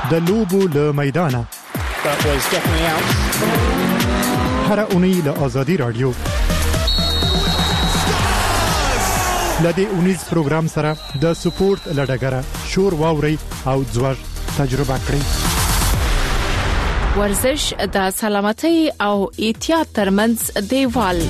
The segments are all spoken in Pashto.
د لوبو له میدانه هر اونۍ له آزادي رادیو لدې اونیز پروګرام سره د سپورت لډګره شور واوري او ځوړ تجربه کړئ. ورزش د سلامتۍ او احتیاط ترمنځ دیوال.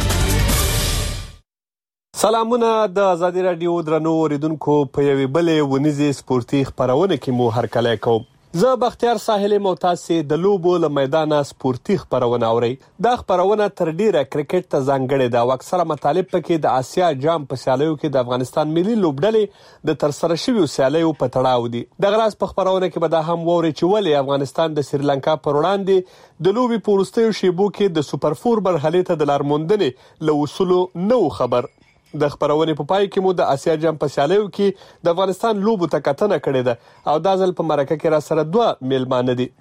سلامونه د آزادي رادیو درنو اوریدونکو په یوې بلې ونیزې سپورتي خبرونه کې مو هرکلی کوم. زه بختیار ساحل معتاسی د لوبو له میدانه سپورتي خبرونه اوري. دا خبرونه تر ډیره کرکټ ته ځانګړې ده او اکثره مطالب پکې د آسیا جام په سیالیو کې د افغانستان ملي لوبډلې د ترسره شویو سیالیو په تړاو دي. دغه راز په خبرونه کې به دا هم ووري چې ولې افغانستان د سریلانکا پر وړاندې د لوبي په وروستیو شیبو کې د سوپر فور مرحلې ته د لارموندنې له وصولو نو خبر. د خبرونې په پای کې مو د آسیا جام په سیالیو کې د افغانستان لوبو ته کتنه کړې ده او دا ځل په مرکه کې را سره دوه میلمانه دي.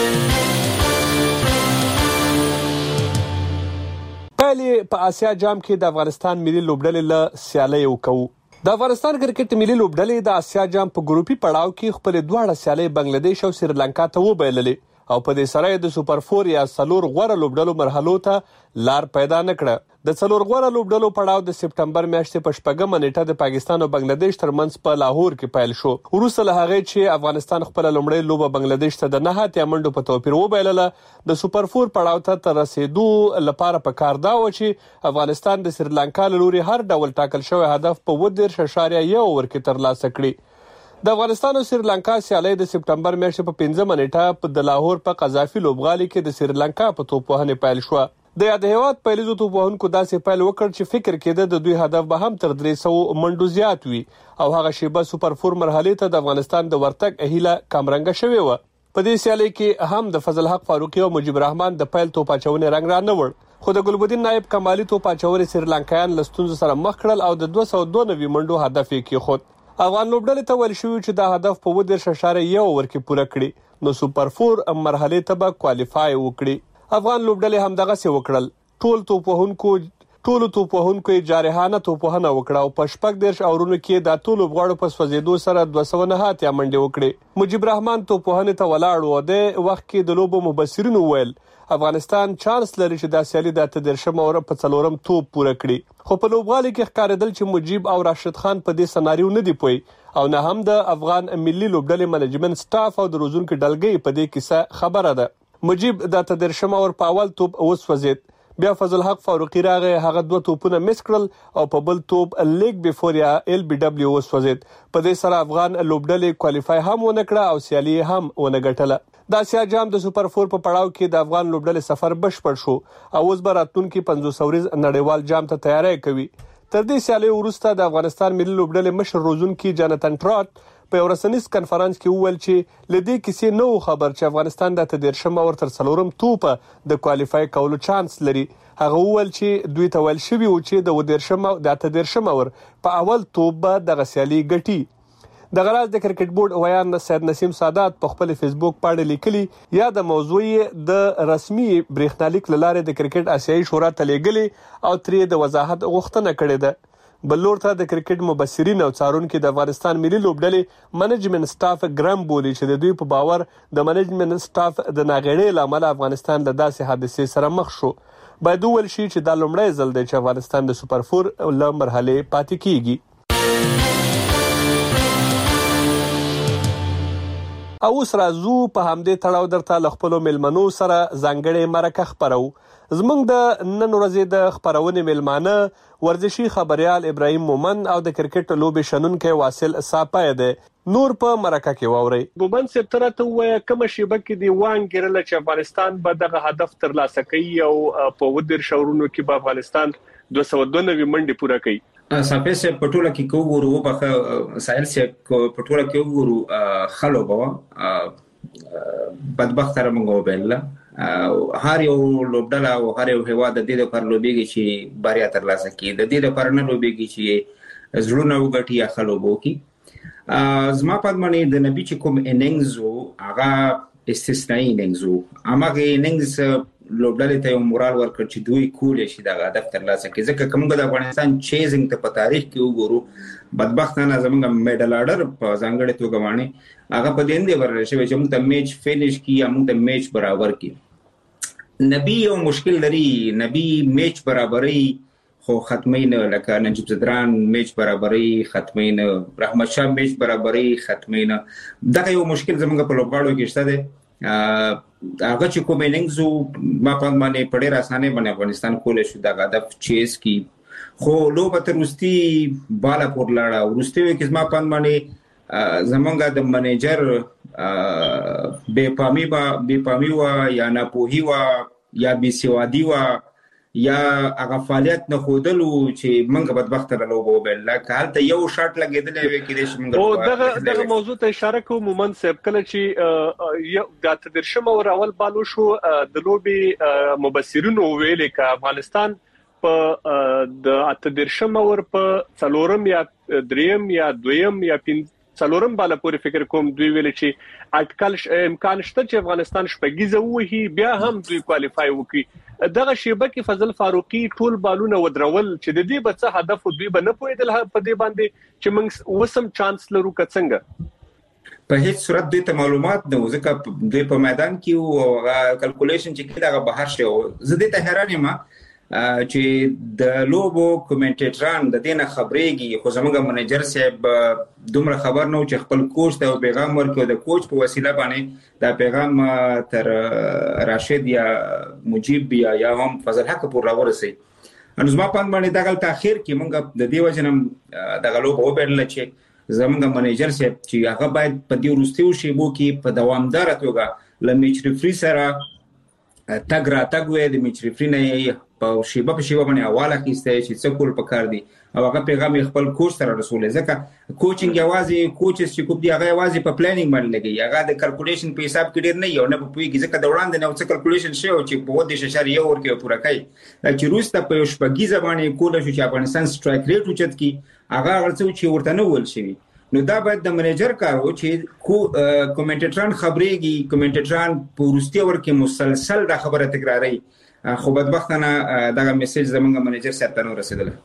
پهلې په آسیا جام کې د افغانستان ملي لوبډلې له سیالیو کوو. د افغانستان کرکټ ملي لوبډلې د آسیا جام په ګروپي پړاو کې خپل دواړه سیالۍ بنگلاديش او سریلانکا ته وبایللې او په دې سره د سوپر فور یا څلور غوره لوبډلو مرحلو ته لار پیدا نکړه. د څلور غوره لوبډلو پړاو د سپټمبر میاشتې په 8مه نیټه د پاکستان او بنگلاديش ترمنځ په لاهور کې پیل شو. وروسته له هغې چې افغانستان خپل لومړی لوبه بنگلاديش ته د 9 منډو په توپیر وبایلله، د سوپر فور پړاو ته تر رسیدو لپاره په کار دا و چې افغانستان د سریلانکا له لوري هر ډول ټاکل شوی هدف په 10.1 اوور کې ترلاسه کړي. د افغانستان او سریلانکا سیالۍ د سپټمبر میاشتې په 5مه نیټه په د لاهور په قذافي لوبغالي کې د سریلانکا په توپوهنې پیل شو. د یاد هیواد پیلیزو توپوهونکو داسې پیل وکړ چې فکر کېده د دوی هدف به هم تر 300 منډو زیات وي او هغه شیبه سوپر فور مرحلې ته د افغانستان د ورتګ اهیله کمرنګه شوې و. په دې سیالۍ کې هم د فضل حق فاروقي او مجيب الرحمن د پیل توپ اچونې رنګ را نه وړ، خو د ګلبدین نایب کمالي توپ اچونې سریلانکایان له ستونزو سره مخ کړل او د 292 منډو هدف یې کېښود. افغان لوبډلې ته ویل شوي چې دا هدف په 10.1 اوور کې پوره کړي نو سوپر فور مرحلې ته به کوالیفای وکړي. افغان لوبډلې هم دغسې وکړل. ټولو توپوهونکو جارحانه توپوهنه وکړه او په 14 اورونو کې د ټولو لوبغاړو په سوځېدو سره 209 منډې وکړې. مجيب الرحمن توپوهنې ته ولاړ و. د وخت کې د لوبو مبصرینو ویل افغانستان چانس لري چې دا سیالي د 13 اور په 4م توپ پوره کړي، خو په لوبغالي کې ښکارېدل چې مجيب او راشد خان په دې سناریو نه دی پوي او نه هم د افغان ملي لوبډلې منیجمنت سټاف او د روزونکو ډلګۍ په دې کیسه خبره ده. مجيب د 13 اور په اول توپ وسوځید، بیا فضل حق فاروقي راغی، هغه 2 توپونه مس کړل او په بل توپ لیګ بیفور یا LBW وسوځید. په دې سره افغان لوبډلې کوالیفای هم ونه کړه او سیالي هم ونه ګټله. د آسیا جام د سوپر فور په پړاو کې د افغان لوبډلې سفر بشپړ شو او اوس به راتلونکي 500 ورځ نړیوال جام ته تیاری کوي. تر دې سیالۍ وروسته د افغانستان ملي لوبډلې مشر روزونکي جانتن ټراټ په یو رسنیز کنفرانس کې وویل چې لدې کیسې نو خبر چې افغانستان د 13 اور تر 4م توپ د کوالیفای کولو چانس لري. هغه وویل چې دوی ته ویل شوی و چې د 13 اور په اول توپ به د غسیالي ګټي. د غراز د کرکټ بورډ ویان سید نسیم سادات په خپل فیسبوک باندې لیکلي یا د موضوع د رسمي بریښنالیک لاره د کرکټ آسیایي شورا ته لیږلي او ترې د وضاحت غوښتنه کړې ده. بل لور ته د کرکټ مبصرین او څارونکو د افغانستان ملي لوبډلې منیجمنت سټاف ګرام بولی چې د دوی په باور د منیجمنت سټاف د ناغېړۍ لامل افغانستان له داسې حادثې سره مخ شو. باید وویل شي چې دا لومړی ځل دی چې افغانستان د سوپر فور له مرحلې پاتې کیږي. او اوس راځو په همدې تړاو درته له خپلو میلمنو سره ځانګړې مرکه خپرو. زموږ د نن ورځې د خپرونې میلمانه ورزشي خبریال ابراهیم مومن او د کرکټ لوبې شنونکی واصل صاپای دی. نور په مرکه کې واورئ. مومن صاحب ته راته ووایه کومه شیبه کې دې وانګېرله چې افغانستان به دغه هدف ترلاسه کوي او په 10 اورونو کې به افغانستان 292 منډې پوره کوي. صاحب سے پټوله کې کوورو وبخه سایل سے پټوله کې وګورو خلو بوا بدبخت تر موږ وبله هر یو لوبډله او هر یو هوا د دې لپاره لوبيږي چې باریا ترلاسه کړي، د دې لپاره نه لوبيږي چې زړونه وګټي یا خلو بو کی. زما په معنی د نبی چې کوم اننګز هغه استثنایی اننګز هغه اننګز لوبډلې ته یو مورال ورکړ چې دوی کولې شي دا هدف ترلاسه کړي. ځکه کومه د افغانستان چیزینګ ته په تاریخ کې وګورو بدبختانه زمونږ میډل آرډر په ځانګړې توګه باندې هغه په دې ورل شوی چې موږ ته میچ فینیش کی یا موږ ته میچ برابر کی. نبی یو مشکل لري، نبی میچ برابرۍ خو ختمي نه، لکه نجیب زدران میچ برابرۍ ختمي نه، رحمت شاه میچ برابرۍ ختمي نه. دا یو مشکل زمونږ په لوبغاړو کې شته دی. هغه چې کوم اننګز ما په باندې په ډېر اسانه باندې افغانستان کولای شو دا هدف چیز کی، خو لوبه تر وروستي بالا پور لاړه. وروستي کې ما په باندې زمونږ د منیجر بې پامي وا یا ناپوهي وا یا بې سوادي وا یا هغه فعالیت نه خودلو چې موږ بدبخت لوبو بل لکه هلته یو شاټ لګیدلې وي کې چې موږ او دغه موضوع ته اشاره کوم. مومن صاحب کله چې د تدرشم او اول بالو شو د لوبي مبصرینو ویل ک افغانستان په د اتدرشم اور په څلورم یا دریم یا دویم یا څلورم بالا پورې فکر کوم دوی ویل چې اټکل امکان شته چې افغانستان شپږیزه وهي بیا هم دوی کوالیفای وکړي. دغه شیبه کې فضل فاروقي ټول بالونه ودرول چې د دې بڅ هدف دوی به نه پوهیدل په دې باندې چې موږ وسم چانس لرو کڅنګ په هیڅ صورت دوی ته معلومات نه و، ځکه دوی په میدان کې او کلکولیشن چې کېده هغه بهر شو. زه دې ته حیران یم چې د لوبو کومنټیټران د دینه خبرېږي، خو زموږ منیجر صاحب دومره خبر نه و چې خپل کوچ ته پیغام ورکړي، د کوچ په وسیله باندې دا پیغام تر راشد یا مجيب یا هم فضل حق پور راورسي. انو زما په باندې دا غل تاخير کې مونږ د دې وجنم د غلوب وبرل چې زموږ منیجر صاحب چې هغه باید په دې ورستیو شیبو کې په دوامدار توګه لمیچ ریفری سره تګ را تګ وې د میچ ریفری نه په شیبه باندې حواله کیسته چې څه کول پکار دي او هغه پیغام خپل کوچ سره رسول. ځکه کوچینګ یوازې کوچز چې کوم دی هغه یوازې په پلانینګ باندې لګي، هغه د کیلکولیشن په حساب کې ډیر نه یو نه په پوي کې، ځکه د وړاندې نه څه کیلکولیشن شي او چې په ودې ششاري یو ورکه پوره کوي چې روسته په شپږی زبانه کول شو چې افغانستان سټرایک ریټ اوچت کی هغه ورڅو چې ورته نه ول شي. نو دا باید د منیجر کارو چې کومنټیټران خبرېږي، کومنټیټران په ورستي ورکه مسلسل دا خبره تکراري، خو بدبختانه دا میسج زمونږ منیجر سره ته رسیدله.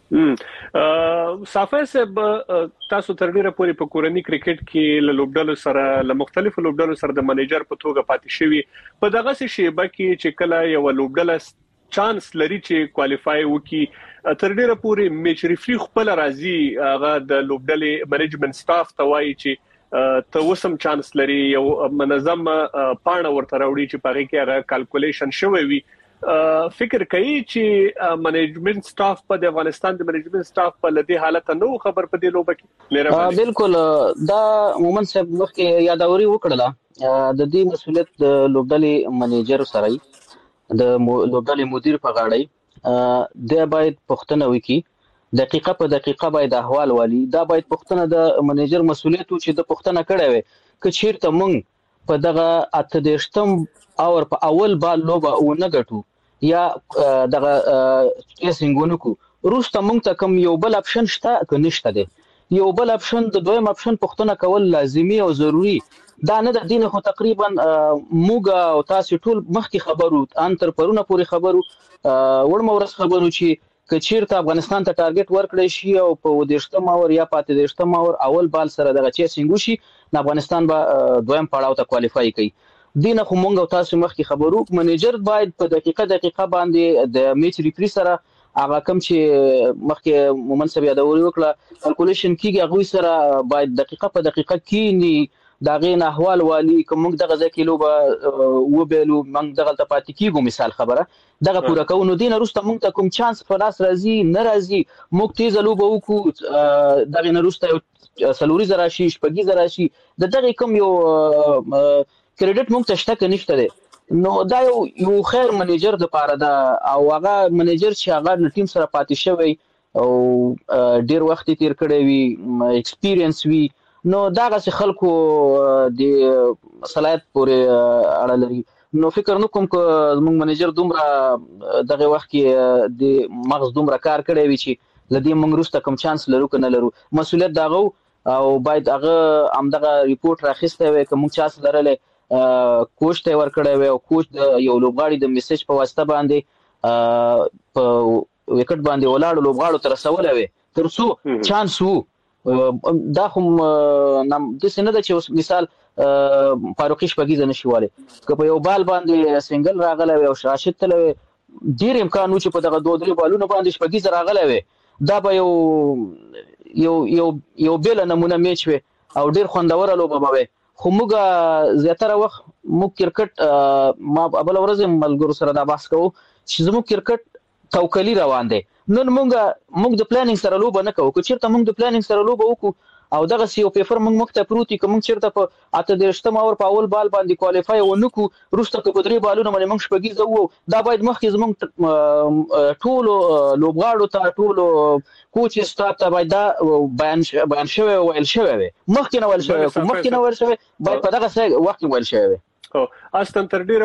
صافی صاحب تاسو تر ډیره پورې په کورنی کرکټ کې له لوبډلو سره له مختلفو لوبډلو سره د منیجر په توګه پاتې شوی. په دغه شیبه کې چې کله یو لوبډله چانس لري چې کوالیفای وکي تر ډیره پورې میچ ریفری خپل راځي هغه د لوبډلې منیجمنت سټاف ته وایي چې ته وسم چانس لري، یو منظم پاڼه ورته راوړي چې پاره کې هغه کیلکولیشن شوی وي. فکر کوي چې منیجمنت سټاف په د افغانستان د منیجمنت سټاف په لدی حالت نو خبر په دې لوبه کې بالکل دا مومن صاحب مخکې یادوري وکړه د دې مسولیت د لوبډلې منیجر سره د لوبډلې مدیر په غاړه د باید پښتنه وکي، دقیقه په دقیقه باید احوال والی، دا باید پښتنه د منیجر مسولیت چې د پښتنه کړه وي ک چیرته مونږ په دغه اتدشتم اور په اول بال لوبه او نه غټو یا دغه کیسینګونو کو روسته مونږ ته کوم یو بل اپشن شته که نشته دی. یو بل اپشن د دویم اپشن پښتنه کول لازمي او ضروری دا نه د دین خو تقریبا موګه او تاسو ټول مخکې خبرو ان تر پرونه پوری خبرو وړم ورس خبرو چې کچیرته افغانستان ته ټارګټ ورکړی شي او په ودیشتم اور یا پاتې دیشتم اور اول بال سره دغه چیسینګ شي د افغانستان به دویم پړاو ته کوالیفای کوي. دینه خو مونږ او تاسو مخکې خبرو منیجر باید په دقیقه باندې د میچ ریفری سره هغه کوم چې مخکې مومن صاحب یادوري وکړه کیلکولیشن کیږي هغه سره باید دقیقه په دقیقه کینی دا غین احوال والی کوم دغه ځکه لوبه وبېلو موږ دغه ته پاتې کیږو. مثال خبره دغه پوره کوو دین وروسته موږ ته کوم چانس په لاس راځي نه راځي موږ تیز لوبه وکړو دغه نه وروسته سلوري زرا شي شپږی زرا شي دغه کوم یو کریډټ موږ ته شته نشته دی. نو دا یو خیر منیجر د پاره دا او هغه منیجر چې هغه ټیم سره پاتې شوی او ډیر وخت تیر کړی وي ایکسپیرینس وي نو دا غس خلکو د صلاحیت پورې اړه لري. نو فکر نو کوم ک موږ منیجر دومره دغه وخت کې د مغز دومره کار کړی وي چې لدی موږ روسته کوم چانس لرو کنه لرو مسولیت داغو او باید هغه همدغه ریپورت راخسته وي کوم چانس لرله کوچ ته ورکړی وي او کوچ د یو لوبغاړي د میسج په واسطه باندې په وکټ باندې ولاړ لوبغاړو تر رسولی وي تر څو چانس وو. دا خو داسې نه ده چې مثال فاروقي شپږیزه نشي والی که په یو بال باندې سنګل راغلی وي او راشد تللی وي ډېر امکان و چې په دغه 2-3 بالونو باندې شپږیزه راغلی وي دا به یو بېله نمونه میچ وي او ډېر خوندوره لوبه به وي. خو موږ زیاتره وخت موږ کرکټ ما بله ورځ ملګرو سره دا بحث کوو چې زموږ کرکټ توکلي روان دی. نن موږ د پلانینګ سره لوبه نه کوو. که چېرته موږ د پلانینګ سره لوبه وکړو او دغسې یو پیپر موږ مخ ته پروت وي که موږ چېرته په 28 اوور په اول بال باندې کوالیفای ونه کړو وروسته که په 3 بالونو باندې موږ شپږیزه ووو دا باید مخکې زموږ ټولو لوبغاړو ته ټولو کوچ سټاف ته باید دا بیان شوی ویل شوی وي. مخکې نه ویل شوی باید په دغه وخت کې ویل شوی وي. اصلا تر ډیره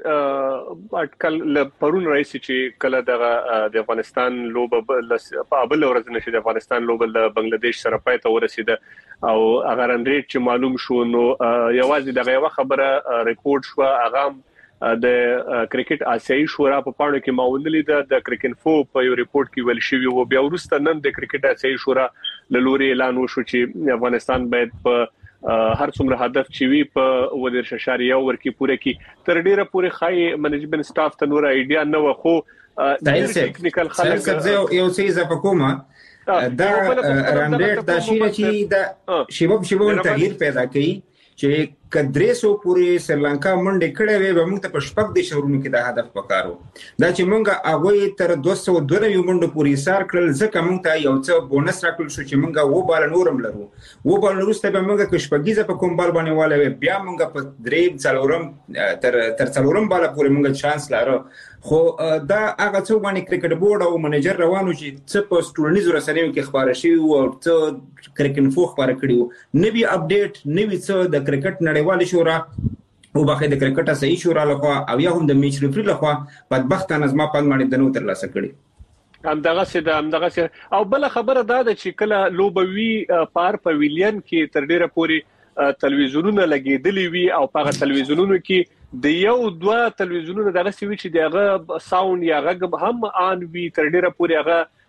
پورې اټکل پرون راځي چې کله د افغانستان لوبه په بل ورځ نشي د افغانستان لوبه د بنگلاديش سره پای ته ورسیده او هغه رن ریټ چې معلوم شو نو یوازې دغه یو خبره ریپورت شو هغه د کرکټ آسیایي شورا په پاڼو کې ماونلې د کرکټ فو په یو ریپورت کې ویل شوی او بیا ورسته نن د کرکټ آسیایي شورا له لوري اعلان وشو چې افغانستان باید په هر څومره هدف چې وي په 1.1 ورکی پوره کی تر ډیره پورې خای منیجمنت سټاف ته نور ایډیا نه و خو ټیکنیکل خلک یو څه اضافه کومه دا رانډیټ دا شي چې دا شیبه تغییر پیدا کوي چې کدرېسو پورې سریلانکا منډه کړې وي به موږ ته په شپږ د شهرونو کې دا هدف وکړو دا چې موږ هغه تر 292 منډه پورې سار کړل ځکه موږ ته یو څه بونس راکړل شو چې موږ و بال نورم لرو و بال وروسته به موږ کې شپږیزه په کوم بال باندې والي بیا موږ په درې څلورم تر څلورم بال پورې موږ چانس لرو. خو دا هغه څو باندې کرکټ بورډ او منیجر روانو چې څه په سټورنیز رسنیو کې خبره شي او څه کرکټ فو خبره کړیو نوی اپډیټ نوی څه د کرکټ نړیوال شورا او باقي د کرکټ صحیح شورا لخوا او یا هم د میچ ریفری لخوا بدبختانه زما په باندې دنو تر لاسه کړی همدغه او بل خبره دا ده چې کله لوبوي پار پویلین کې تر ډیره پورې تلویزیونونه لګیدلی وي او په تلویزیونونو کې د یو دوه تلویزیونونو دغه سوي چې دغه ساوند یا غږ هم آن وی تر ډیره پورې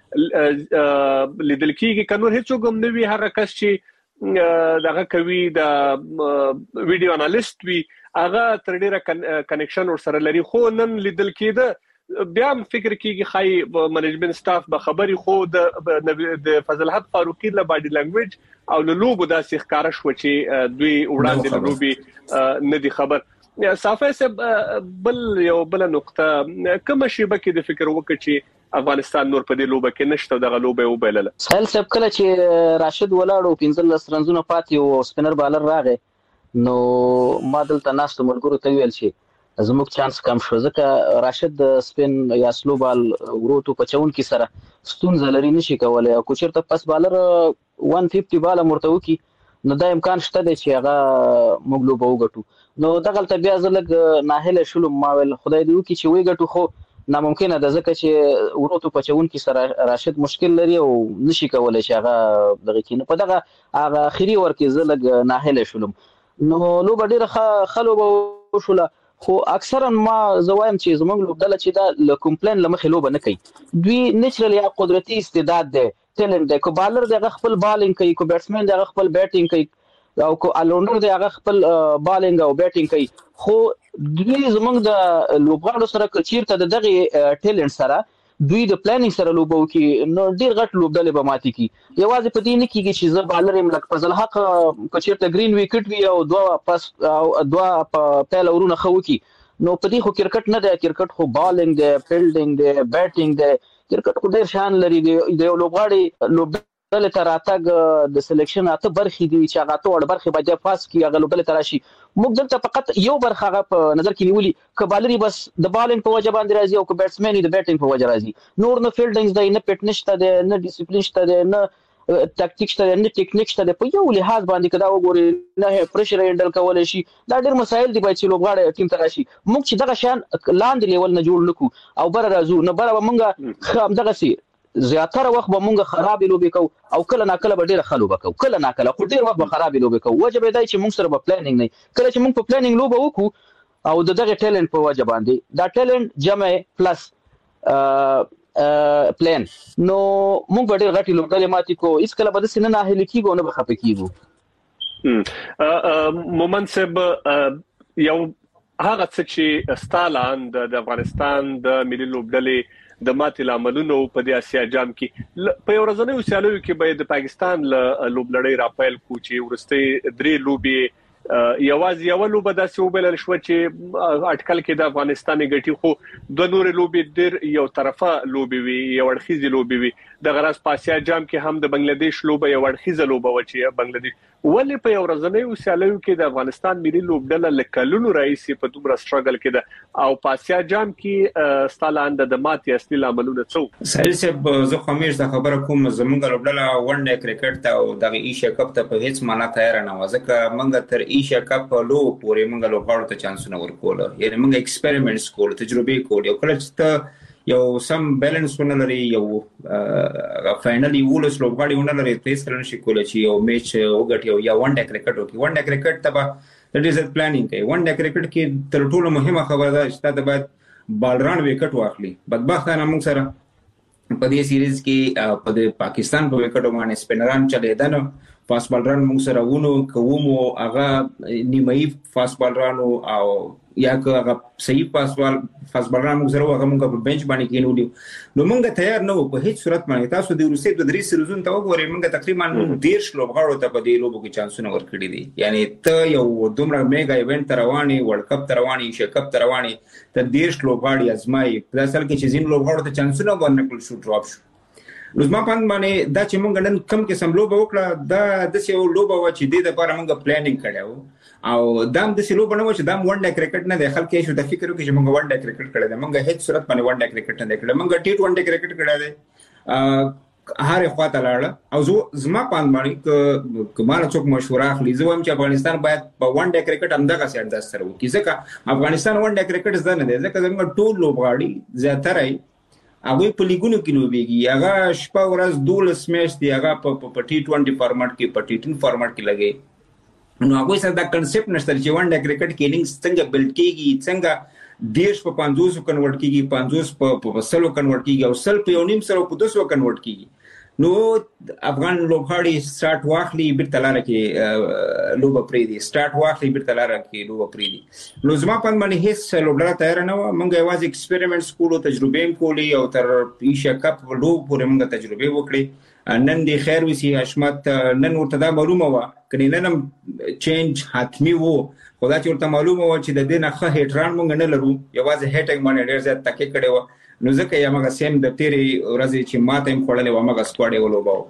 هغه لیدل کېږي کنور هیڅ کوم نوي هغه کس چې دغه کوي د ویډیو انالیست وی هغه تر ډیره کنیکشن ور سره لري خو نن لیدل کېده بیا فکر کېږي خای منیجمنت سټاف به خبري خو د فضل حق فاروقي له باډي لانګویج او له لوبو داسې ښکارا شو چې دوی وړاندې له لوبي نه دي خبر. صافی صاحب بل نقطه کوم شی بکې د فکر وکړي چې افغانستان نور په دې لوبه کې نشته دغه لوبه وبلله سهیل صاحب کله چې راشد ولاړو 15 رنزونه پاتې او سپینر بالر راغې نو ما دلته ناست ملګرو ته ویل شي زموږ چانس کم شو ځکه راشد د سپین یا سلو بال وروتو پچون کې سره ستونزه لري نشي کولای او کوچرته پس بالر 150 بال مرتو کی نو دا امکان شته چې هغه موږ لوبه وګټو نو دغلته بیا زلګ ناهله شلم ما ول خدای دې وکي چې وی ګټو خو ناممکنه ده ځکه چې وروتو پچون کې سره راشد مشکل لري او نشي کولای چې هغه دغه کې نه په دغه هغه اخري ورکه زلګ ناهله شلم نو لوبه ډیره خلوبه شوله خو اکثرا ما زوایم چې زموږ لوبډله چې دا ل کمپلین لمخې لوبه نه کوي دوی نیچرل یا قدرتي استعداد ده ټیلنټ ده کو بالر دغه خپل بالینګ کوي کو بیټسمن دغه خپل بیټینګ کوي او کو الونډر دغه خپل بالینګ او بیټینګ کوي خو دوی زموږ د لوبغاړو سره کچیرته دغه ټیلنټ سره دوی د پلانینګ سره لوبو کې نو ډیر غټ لوبډلې به ماتي کی یوازې په دې نه کېږي چې زه بالر يم لکه فضل حق کچیرته گرین وکټ وی او دوه پهل ورونه خو کی نو په دې خو کرکټ نه دی کرکټ خو بالینګ دی فیلډینګ دی بیټینګ دی کرکټ خو ډیر شان لري دی یو لوبغاړي دلته تراتګ د سلیکشن اته برخې دي چې هغه ته وړ برخې باندې پاس کی هغه لوبل تراشي موږ دلته فقط یو برخه هغه په نظر کې نیولي کبالري بس د بالینګ په وجه باندې راځي او ک بیټسمن د بیټینګ په وجه راځي نور نه فیلډینګ دی نه پټنش ته دی نه ډیسپلین شته دی نه ټاکټیک شته نه ټیکنیک شته په یو لحاظ باندې کدا وګوري نه پرشر هندل کول شي دا ډیر مسایل دي چې لوبغاړي ټیم تراشي موږ چې دغه شان لاندې لیول نه جوړ نکو او بر راځو نه بر موږ دغه سي زیاتره وخت به مونږ خرابې لوبې کوو او کله ناکله به ډېره ښه لوبه کوو، کله ناکله خو ډېر وخت به خرابې لوبې کوو. وجه به دا چې مونږ سره به پلانینګ نه کله چې مونږ په پلانینګ لوبه وکړو او د دغه ټیلنټ په وجه باندې دا ټیلنټ جمع پلس پلان نو مونږ به ډېر غټې لوبډلې ماتې کوو. هېڅکله به داسې نه ناهیلي کېږو او نه به خفه کېږو. مومن صاحب یو هغه څه چې ستا لاندې د افغانستان د ملي لوبډلې د ماتې لاملونو په د اسیا جام کې په یو ورځنیو سیالیو کې به د پاکستان لوبډلې راپیل کو چې ورسته درې لوبې یوازې یو لوبه داسې وبلل شو چې اټکل کې د افغانستان غټي خو د نور لوبې ډېر یو طرفه لوبې وي یو اړخیزه لوبې وي د غرض په اسیا جام کې هم د بنگلاديش لوبه یو اړخیزه لوبه و چې بنگلاديش ولې په یو ورځنیو سیالیو کې د افغانستان ملي لوبډله لکلونو رئیس په دومره سټرګل کې ده او په اسیا جام کې ستالاند د ماتې اصلي لاملونه څو سهیل صاحب زه خمیش د خبره کوم زمونږ لوبډله ون ډے کرکټ ته او د ایشیا کپ ته په هیڅ معنا تیار نه و ځکه موږ تر ایشیا کپ لو پورې موږ لوبغاړو ته چانسونه ورکول یعنی موږ ایکسپریمنټس کول تجربه کول یو کله چې یو سم بیلانس ونلري یو فائنلی ولس لوبغاړي ونلري تیس رن شي کول چې یو میچ وګټي یا ون ډے کرکټ وکي ون ډے کرکټ ته د ډیزل پلانینګ کوي ون ډے کرکټ کې تر ټولو مهمه خبره ده چې دا باید بالران وکټ واخلي بدبختانه موږ سره په دې سیریز کې په د پاکستان په وکټو باندې سپینران چلیدل فاست بالران موږ سره ونه کومو هغه نیمایي فاست بالرانو او یا که هغه صحیح فاست بالران موږ سره هغه موږ په بنچ باندې کېنو نو موږ تیار نه وو په هیڅ صورت باندې. تاسو د روسي د درې سیریزونو ته وګورئ موږ تقریبا 10 لوبغاړو ته په دې لوبو کې چانسونه ورکړي دي یعنی ته یو دومره میگا ایونت رواني ورلد کپ رواني ایشیا کپ رواني ته 10 لوبغاړي ازمای په اصل کې چې زین لوبغاړو ته چانسونه ورنکړل شو ډراپ شو. نو زما پاند باندې دا چې مونږ نن کم قسم لوبه وکړه دا د یو لوبه و چې د لپاره مونږ پلانینګ کړو او دام د لوبه نه و چې دام ون ډے کرکټ نه د خلک یې شو د فکر وکړي چې مونږ ون ډے کرکټ کړی دی مونږ هیڅ صورت باندې ون ډے کرکټ نه کړی مونږ ټي 20 کرکټ کړی دی هر خواته لاړه او زما پاند باندې کمانه څوک مشوره اخلي زه وایم چې افغانستان باید په ون ډے کرکټ همدغه سي انداز سره وکړي ځکه افغانستان ون ډے کرکټ زده نه دی ځکه زموږ ټول لوبغاړي زیاتره هغه په لیګونو کې لوبيږي هغه شپه ورځ 12 میچ دی هغه په ټي 20 فارمټ کې په ټي 10 فارمټ کې لګي نو هغه سره دا کنسپټ نشته چې ون ډے کرکټ کې اننګز څنګه بلډ کیږي څنګه دیش په 500 کنورټ کیږي 500 په 100 کنورټ کیږي او 100 په 9 سره په 200 کنورټ کیږي. نو افغان لوبغاړي سٹارټ واخلي بیرته لاره کې لوبه پری دي سٹارټ واخلي بیرته لاره کې لوبه پری دي. نو زما په باندې هیڅ لوبډله تیار نه و مونږ یوازې ایکسپریمنټس کولو تجربه کولې او تر ایشیا کپ لوب پورې مونږ تجربه وکړې نن دی خیر وسی حشمت نن ورته دا معلومه و کله نن چینج حتمی وو خدا چې ورته معلومه و چې د دې نه ښه هټران مونږ نه لرو یوازې هټینګ باندې ډېر زیات تکي کړي و نو ځکه یا موږ سیم د تیری ورځې چې ماته هم خړلې و موږ سکواډ ولوباو.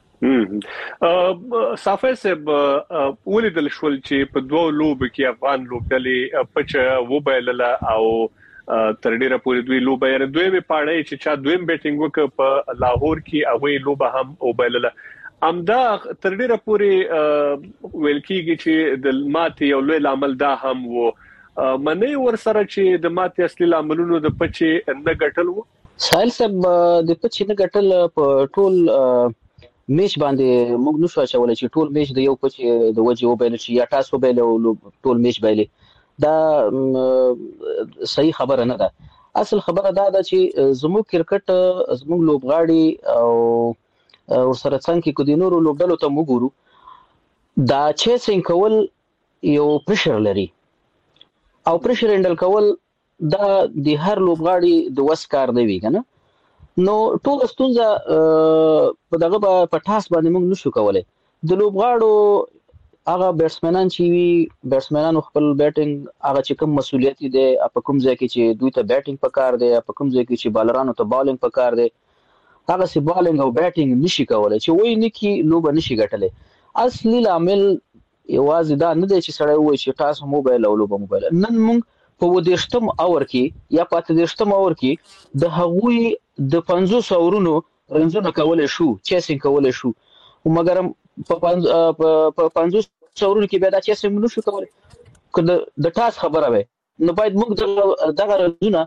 صافی صاحب ولیدل شول چې په دوه لوب کې افغان لوبډلې پچ وبایلله او تر ډیره پورې دوی لوبه یې دوی په اړه چې چا دویم بیټینګ وک په لاهور کې هغه لوبه هم وبایلله امدا تر ډیره پورې ویل کېږي چې د ماتې یو لوی عمل دا هم وو منې ور سره چې د ماتې اصلي عملونو د پچې نه ګټل وو. سهیل صاحب د پچې نه ګټل په ټول میچ باندې موږ نشو چولای چې ټول میچ د یو پچې د وجه وبایل شي یا تاسو وبایل او ټول میچ بایلې دا صحیح خبره نه ده. اصل خبره دا ده چې زموږ کرکټ زموږ لوبغاړي او ورسره څنګه کو د نورو لوبډلو ته وګورو دا چیسینګ کول یو پریشر لري او پریشر هندل کول دا د هر لوبغاړي د وس کار دی کنه نو ټول ستونزه په دغه په ټاس باندې موږ نشو کولای د لوبغاړو هغه بیټسمنان چې وي بیټسمنانو خپل بیټینګ هغه چې کوم مسولیت دی په کوم ځای کې چې دوی ته بیټینګ پکار دی په کوم ځای کې چې بالرانو ته بالینګ پکار دی هغه سي بالینګ او بیټینګ نشي کولای چې وای نه کی لوب نشي ګټلې اصلي عامل یوازې دا نه دی چې سړی وایي چې تاسو موبایل او لوبه موبایل نن موږ په ودیشتم اور کې یا په دیشتم اور کې د هغوی د 500 اورونو رنزونه کولای شو چیسینګ کولای شو مګر په 500 اورونو کې به دا چیسینګ نشو کولای کله د ټاس خبره وي نو باید موږ دغه رنزونه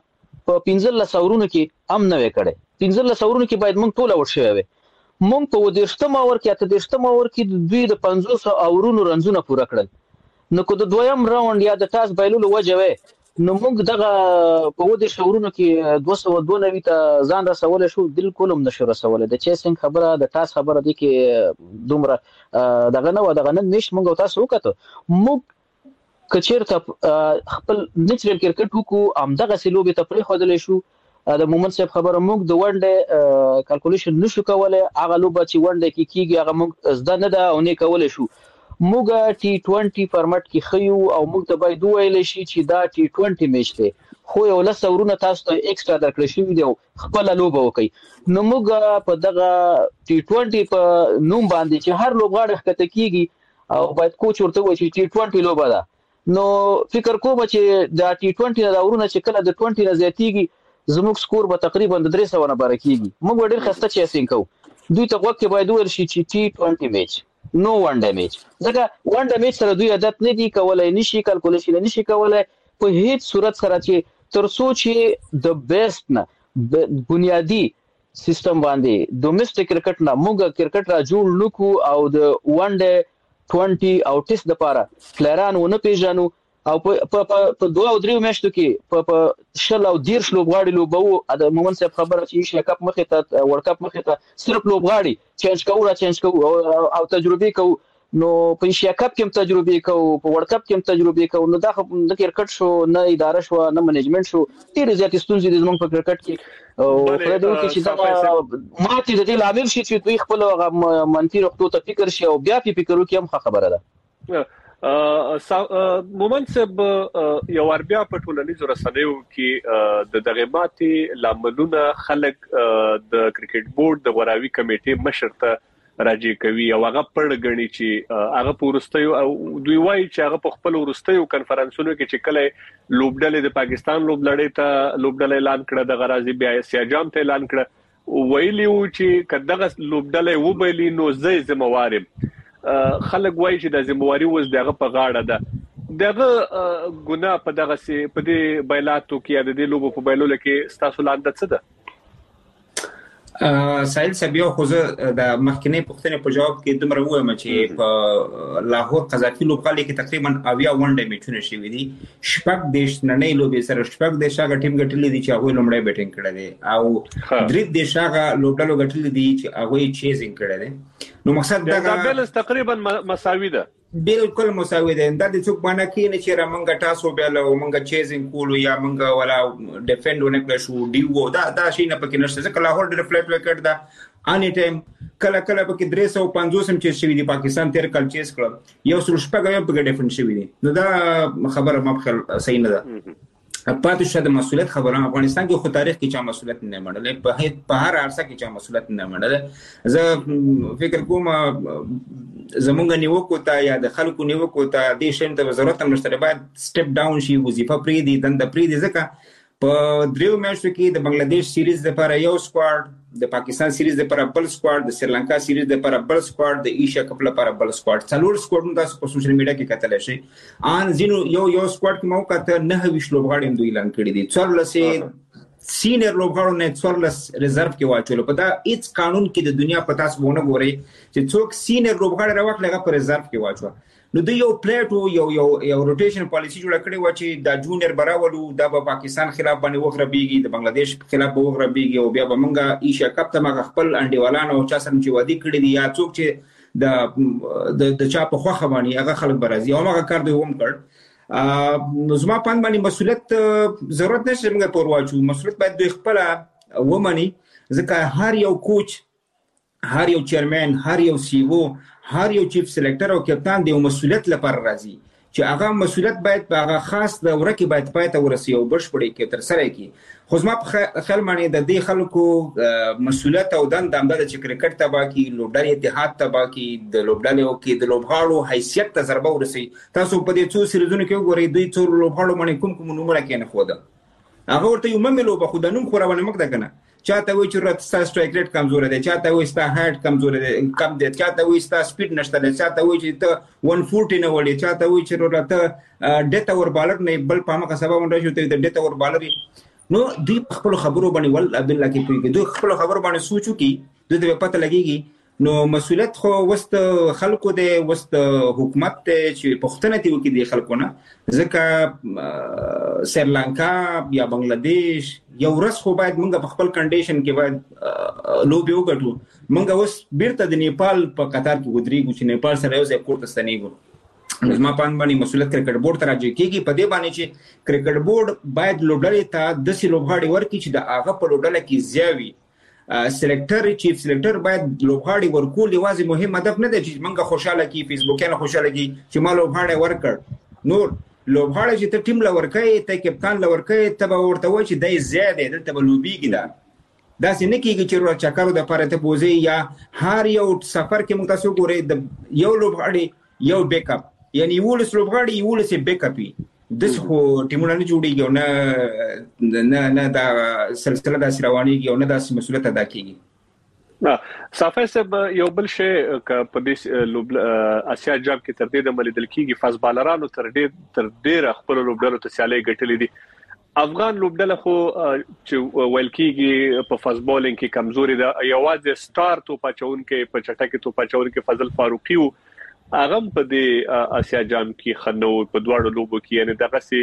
په 15 اورونو کې هم نه وکړي 15 اورونو کې باید موږ ټول اوټ شوی وي موږ په 10 اور کې اته 10 اور کې دوی د 500 اورونو رنزونه پوره کړل نو کو د دویم راوند یا د ټاس بایلولو وجه وي نو موږ دغه په 10 اورونو کې 292 ته ځان رسول شو بالکل هم نشو رسول د چیسنګ خبره د ټاس خبره دي کې دومره دغه نو دغه نن نش موږ تاسو وکړو موږ کچیرته خپل نچرل کرکټ وکړو ام دغه سلوبه ته پرې خودلې شو د مومن صاحب خبره موږ د ون ډے کیلکولیشن نشو کولای هغه لوبه چې ون ډے کې کیږي هغه موږ زده نه ده او نه کولای شو موږ ټي 20 فارمټ کې خيو او موږ ته باید ویل شي چې دا ټي 20 میچ دی خو یو لس اورونه تاسو ته ایکسترا درکړی شوی دی خپل لوبه وکي نو موږ په دغه ټي 20 په نوم باندې چې هر لوبغاړی ښکته کیږي او باید کوچ ورته وایي چې ټي 20 لوبه ده نو فکر کوم چې دا ټي 20 دا اورونه چې کله د 20 نه زیاتیږي زموږ سکور به تقریبا د 300 نه برکیږي موږ ډیر خسته چیسینګ کوو دوی ته وخت باید ورشي چې ټي 20 میچ نو ون ډے میچ ځکه ون ډے میچ سره دوی عادت نه دی کولای نشي کیلکولیشن نشي کولای په هیڅ صورت سره چې تر څو چې د بیسټ نه بنیادی سیستم باندې ډومېسټک کرکټ نه موږ کرکټ را جوړ نکو او د ون ډے 20 او ټیسټ لپاره پلیران ونه پیژنو او په 2 او 3 میاشتو کې په شل او 10 لوبغاړي لوبو د مومن صاحب خبره چې ایشیا کپ مخې ته ورلد کپ مخې ته صرف لوبغاړي چینج کوو او تجربه کوو نو په ایشیا کپ کې هم تجربه کوو په ورلد کپ کې هم تجربه کوو نو دا د کرکټ شو نه اداره شو نه منیجمنت شو ډیر زیات ستونزې د زمونږ په کرکټ کې او په دې کې چې دا ماته د دې لامل شي چې دوی خپل منفي رختو ته فکر شي او بیا فکر وکړي هم خبره ده مومن صاحب یو اربیا په ټولنیزو رسنیو کې د دغه ماتي لاملونه خلک د کرکټ بورډ د غوراوي کمیټې مشر ته راځي کوي او هغه پړ غني چې هغه پورستیو او دوی وایي چې هغه په خپل ورستیو کانفرنسونو کې چې کله لوبډلې د پاکستان لوبډلې ته لوبډلې اعلان کړه د غرازي بیا سیاجام ته اعلان کړه ویلیو چې کداغه لوبډلې وبېلی نو زې ذمہوارم خلک وایي چې د ذمہواري وز دغه په غاړه ده دغه ګناه په دغه سي په دې بایلاتو کې د دې لوبو په بایلولو کې ستاسو لاندې څه ده سایل سبیو خو زه د مخکنی پوښتنې په جواب کې دومره وایم چې په لاهور قزاقي لوبغالي کې تقریبا اویا ون ډے میچونه شوي دي شپږ دیش نړۍ لوبې سره شپږ دیش هغه ټیم ګټلې دي چې هغه لومړی بیټینګ کړی دی او درې دیش هغه لوبډلو ګټلې دي چې هغه چیزینګ کړی دی نو مقصد دا بیلنس تقریبا مساوي ده بالکل مساوي ده دا د څوک باندې کې نه چې رامنګ تاسو بیل او منګ چیزینګ کولو یا منګ ولا ډیفند ونه کړو دیو دا شي نه پکې نشته ځکه لاهور ډېر فلیټ وکړ دا اني ټایم کله پکې 350 هم چې شوی دی پاکستان تیر کال چیز کړ یو سل شپږ په ډیفند شوی دی نو دا خبره مخه صحیح نه ده پاتې شته د مسؤلیت خبره افغانستان کې خو تاریخ کې چا مسؤلیت نه منل په هر عرصه کې چا مسؤلیت نه منل زه فکر کوم زمونږ نیوکو ته یا د خلکو نیوکو ته د شین ته ضرورت هم نشته باید سټپ ډاون شي وظیفه پری دي دند پری دي ځکه په دریو میاشتو کې د بنگلاديش سیریز لپاره یو سکواډ د پاکستان سیریز لپاره بل سکواډ د سریلانکا سیریز لپاره بل سکواډ د ایشیا کپ لپاره بل سکواډ څلور سکواډونه تاسو په سوشل میډیا کې کتل شي ان زینو یو سکواډ کې موقع ته 9 لوبغاړي هم دوی اعلان کړی دي 14 سینیئر لوبغاړو نه 14 ریزرو کې واچول په دا هیڅ قانون کې د دنیا په تاسو ونه ګوري چې څوک سینیئر لوبغاړي راوخت لګا په ریزرو کې واچو نو د یو پلیټو یو روټیشن پالیسی جوړ کړی و چې د جونیئر براولو د پاکستان خلاف باندې وغربيږي د بنگلاديش خلاف وغربيږي او بیا به موږ ایشیا کپ ته موږ خپل انډیوالان او چا سره چې وادي کړی دي یا څوک چې د چا په خوخه باندې هغه خلک برازي او هغه کار دوی هم کړ نو زما پاند باندې مسؤلیت ضرورت نشته موږ پرواچو مسؤلیت باید دوی خپل ومني ځکه هر یو کوچ هر یو چیرمن هر یو سیو هر یو چیف سلیکټر او کپتان د مسؤلیت لپاره راځي چې هغه مسؤلیت باید په هغه خاص د ورکه باید پاتې ورسي او بشپړي کې تر سره کی خو زما په خیال باندې د دې خلکو مسؤلیت او دند د چې کرکټ تبا کی لوبډال اتحاد تبا کی د لوبډالو کې د لوبغاړو حیثیت ته ضربه ورسي تاسو په دې څو سریزونو کې وګورئ دوی څو لوبغاړو باندې کوم نمونه کې نه خوده هغه ورته یو مملو په خدانوم خورونه مکده کنه چاته وی چې رات سټرایک ریټ کمزور دی چاته وی ستا هډ کمزور دی کم دی چاته وی ستا سپیډ نشته دی چاته وی چې ته 140 نه وړي چاته وی چې راته ډیټا ور بالر نه بل پامه کا سبب ونده شو ته د ډیټا ور بالر نو دوی خپل خبرو باندې ول عبد الله کې کوي دوی خپل خبرو باندې سوچو کې دوی ته پته لګيږي نو مسؤلیت خو وست خلکو د وست حکومت ته چې پښتنه دی وکي د خلکو نه ځکه سریلانکا یا بنگلاديش یو ورځ خو باید موږ په خپل کنډیشن کې باید لوبي وګټو موږ اوس بیرته د نیپال په قطار کې ودرېږو چې نیپال سره یو ځای کوټه ستنېږو نو ما باندې مسؤلیت کرکټ بورډ ته راځي کېږي په دې باندې چې کرکټ بورډ باید لوبډلې ته د سی لوبغاړي ورکړي چې د هغه په لوبډله کې زیاوي سلیکټر چیف سلیکټر باید لوبغاړي ورکول یوازې مهم هدف نه دی چې موږ خوشاله کی فیسبوکیانه خوشاله کی چې ما لوبغاړي ورکړ نور لوبغاړي چې ته ټیم لورکې ته کپتان لورکې ته ورته و چې دای زیاده دلته لوبيږي دا سینه کېږي چې ورو چکرو د پاره ته بوزي یا هر یو سفر کې موږ تاسو ګورئ د یو لوبغاړي یو بیک اپ یعنی یو لوبغاړي یو لسه بیک اپ د څو ټیمونه نه جوړیږي نه دا سلسله د روانيږي او نه د مسؤلیت ادا کیږي صافي سب یو بل شی ک په دې اسیا جام کې تر دې د ملیدل کیږي فاز بالرانو تر ډیر خپل لوبډلو ته سیالي ګټلې دي افغان لوبډله خو چې ویل کیږي په فاز بولینګ کې کمزوري ده یوازې سٹار تو پچون کې په چټکه تو پچون کې فضل فاروقي اغم په دې اسیا جام کې خنو په دواړو لوبو کې یعنی دغه سي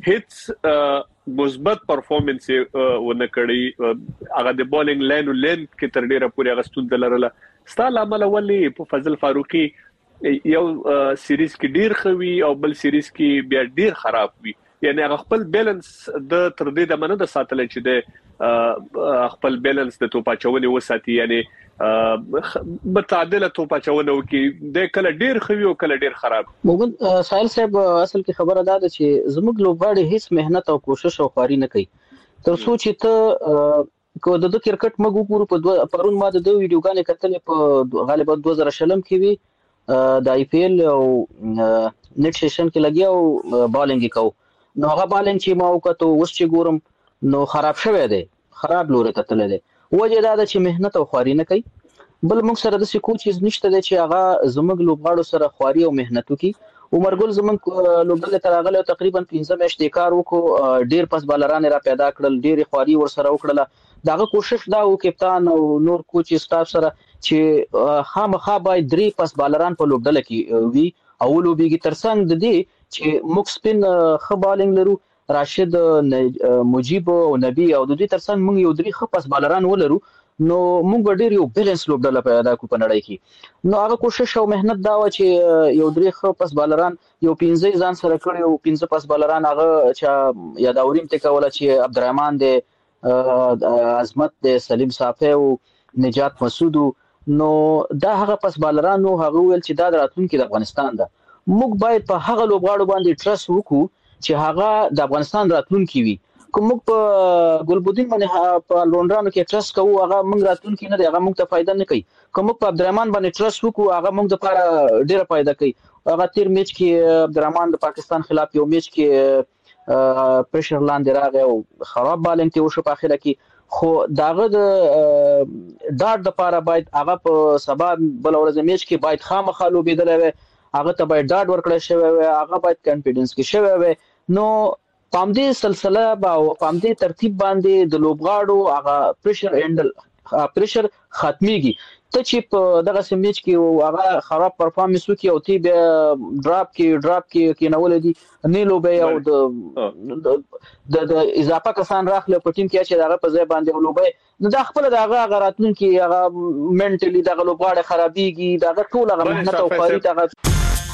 هیڅ مثبت پرفورمنس ونه کړی هغه د بولینګ لاین کې تر ډیره پورې غستون دلرله ستاله عمل ولي په فضل فاروقي یو سیریز کې ډیر خوي او بل سیریز کې بیا ډیر خراب وي یعنی هغه خپل بیلانس د تر دې د مننه د ساتل چې د خپل بیلانس د توپاچونې وساتي یعنی متعادله توپاچونه وکي د کله ډیر خوي او کله ډیر خراب موږ سائل صاحب اصل کې خبره ده چې زموږ لوبغاړي هیڅ مهنت او کوشش او خواري نه کوي تر څو چې ته کو د کرکټ مګو پورو په پرون ما د ویډیوګانې کتلې په غالبا 2000 کې وی د آی پی ایل او نت سیشن کې لګیا او بالینګ کو نو هغه بالینګ چې ما وکړو اوس چې ګورم نو خراب شوی دی خراب لور ته تللی دی وجه دا چې مهنت او خواري نه کوي بل موږ سره د سکو چیز نشته دی چې هغه زموږ لوبغاړو سره خواري او مهنت وکي عمر ګل زموږ لوبغاړي تر هغه تقریبا 15 میاشتې کار وکړو ډیر پس بالران را پیدا کړل ډیر خواري ور سره وکړه داغه کوشش دا و کپتان او نور کوچ سټاف سره چې خامخا باید درې پس بالران په لوبډله کې وي او لوبيږي ترڅنګ د دې چې موږ سپین خبالنګ لرو راشد مجيب او نبی او د دې ترڅنګ موږ یو درې خپس بالران ولرو نو موږ ډیر یو بیلانس لوبډله پیدا کو په نړۍ کې نو هغه کوشش او مهنت دا و چې یو درې خپس بالران یو 15 ځان سره کړی او 15 پس بالران هغه چې یاداوریم ته کوله چې عبدالرحمن د عظمت د سلیم صافی او نجات مسعود نو دا هغه پس بالران نو هغه ول چې دا راتلونکي د افغانستان ده موږ باید په هغه لوبغاړو باندې ټرست وکړو چې هغه د افغانستان راتلونکي وي کوم په ګلبودین باندې په لونډرانو کې ټرست کوو هغه موږ راتلونکي نه دی هغه موږ ته فائدہ نه کوي کوم په عبدالرحمن باندې ټرست وکړو هغه موږ لپاره ډیره فائدہ کوي هغه تیر میچ کې عبدالرحمن د پاکستان خلاف یو میچ کې پریشر لاندې راغی او خراب بالینګ ته وشو په اخره کې خو داغه د ډاټ د لپاره باید هغه په سبا بل ورځ میچ کې باید خامخا لوبېدل وي هغه ته باید ډاټ ورکړل شوی وي هغه باید کانفیډنس کې شوی وي نو پام دې سلسله او پام دې ترتیب باندې د لوبغاړو هغه پریشر ختميږي ته چې په دغه سمیچ کې هغه خراب پرفارمنس وکي او تی به ډراپ کې نول دي نیلو به او د اضافه کسان راخله په ټیم کې چې دغه په ځای باندې ولوبه نو د خپل دغه غراتون کې هغه منټلی دغه لوبغاړي خرابيږي دغه ټول هغه مهنت او خواري دغه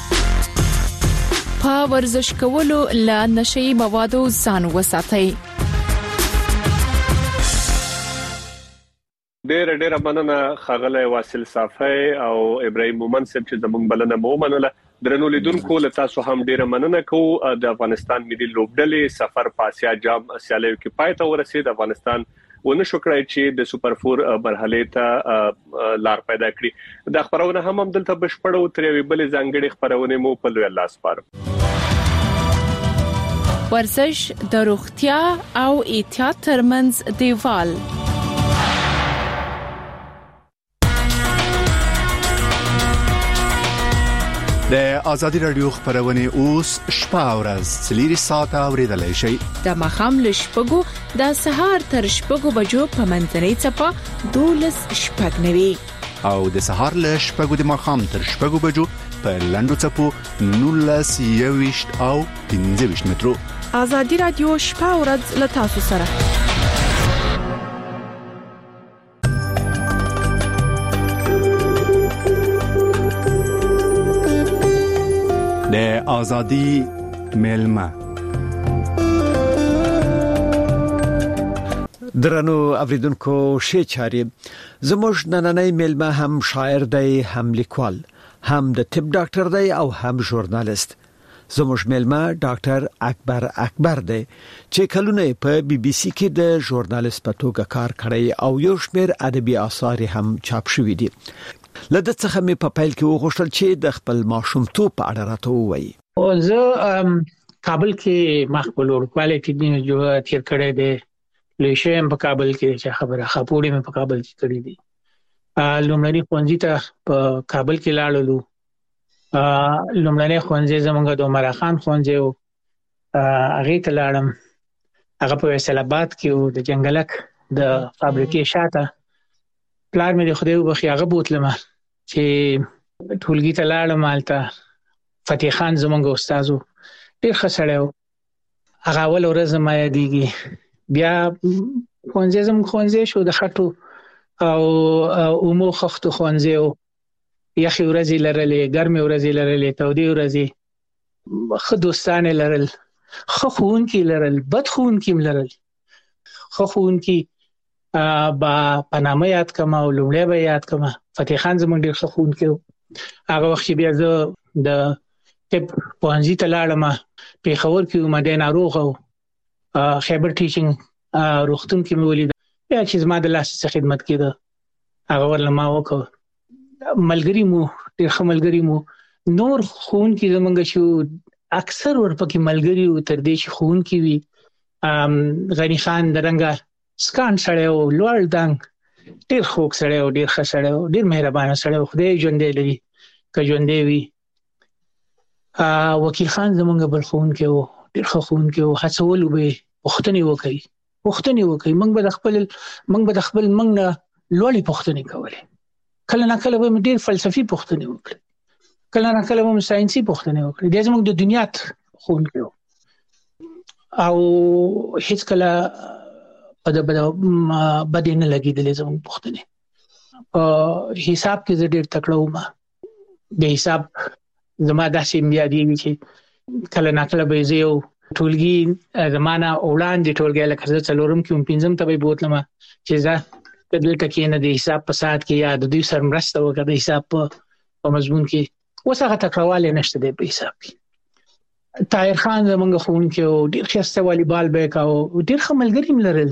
په ورزش کولو لا نشي موادو ځان وساتئ ډېر مننه خغله واصل صافی او ابراهيم مومن صاحب چې زموږ بلنه مو منله درنو لیدونکو له تاسو هم ډېر مننه کوو د افغانستان ملي لوبډلې سفر په اسیا جام سیالیو کې پای ته ورسید افغانستان ونه شو کړای چې د سوپر 4 مرحله ته لار پیدا کړي د خبرونه هم دلته بشپړو ترې بل ځانګړي خبرونه مو په لوی الله سپارم ورزش د روغتیا او احتیاط ترمنځ دیوال د ازادي رادیو خبرونه اوس شپه او ورځ 3 ساعته اوریدلای شئ. د مخام له شپږو د سهار تر شپږو بجو په منځنۍ چپه 12 شپږ نوي او د سهار له شپږو د مخام تر شپږو بجو په لندو چپو 19 او 15 مترو. ازادي رادیو شپه او ورځ له تاسو سره. د ازادي ملما درنو اوریدونکو شې چاري زموږ نننۍ ملما هم شاعر دی، هم لیکوال، هم د طب ډاکټر دی او هم ژورنالیست. زموږ ملما ډاکټر اکبر دی چې کلونه په بي بي سي کې د ژورنالیست په توګه کار کړی او یو شمېر ادبي آثار هم چاپ شوي دي. لدې څخه مې په پیل کې وغوښتل چې د خپل ماشومتوب په اړه راته ووایي. زه کابل کې مخبل ورکواله کې جو تیر کړی دی، لېشم په کابل کې چې خبره خپوړې مې په کابل کې کړې دي. لومړني ښوونځي ته په کابل کې لاړلو. لومړني ښوونځي زمونږ د عمر خان ښوونځي او هغه ته لاړم. هغه په فیصل آباد کې او د جنگلک د فابریکې شاته. پلار مې د خدای وبخښي هغه بوتلم چې ټولګي ته لاړم. مالته فتح خان زمونږ استادو ډېر ښه سړی و. هغه اول ورځ ما یادېږي. بیا ښوونځي شو د خټو او اومو خښتو ښوونځي و. یخي ورځې لرلې، ګرمې ورځې لرلې، تودې ورځې، ښه دوستان لرل، ښه ښوونکي لرل، بد ښوونکي لرل. ښه ښوونکي با پنامه یاد کما او لومړی به یاد کما. فتح خان زموږ ډېر ښه ښوونکی و. هغه وخت بیا زه د طب پوهنځي ته لاړم. پېښور کې وم، دی ناروغ و. خیبر ټیچینګ روغتون کې مې ولید. بیا چې زما د لاس څخه خدمت کېده هغه ورله ما وکړ. ملګری مو ډېر ښه ملګری مو. نور ښوونکي زموږ چې اکثر ورپکې ملګري و تر دې چې ښوونکي وي. غني خان د رنګه سکان سړی و، لوړ دنګ، ډېر خوږ سړی و، ډېر ښه سړی و، ډېر مهربانه سړی و. خدای ژوندی لري که ژوندی وي. وکیل خان زموږ بل ښوونکی و، ډېر ښه ښوونکی و. هڅولو به یې پوښتنې وکړي. موږ به د خپل موږ نه لوړې پوښتنې کولې. کله نه کله به مې ډېر فلسفي پوښتنې وکړي، کله نه کله به مې ساينسي پوښتنې وکړي. دی زموږ د دنیا ښوونکی و او هیڅ کله په د بدې نه لګېدلې زموږ پوښتنې. حساب کې زه ډېر تکړه وم. د حساب زما داسې یادېږي چې کله نه کله به زه یو ټولګي زمانه وړاندې ټولګي لکه زه څلورم کې وم، پنځم ته به یې بوتلم چې زه دلته کېنه د حساب په ساعت کې یا د دوی سره مرسته وکړه د حساب په مضمون کې. اوس هغه تکړهوالی نشته دی په حساب کې. طاهر خان زموږ ښوونکی و، ډېر ښایسته والیبال به یې کاوه، ډېر ښه ملګري م لرل.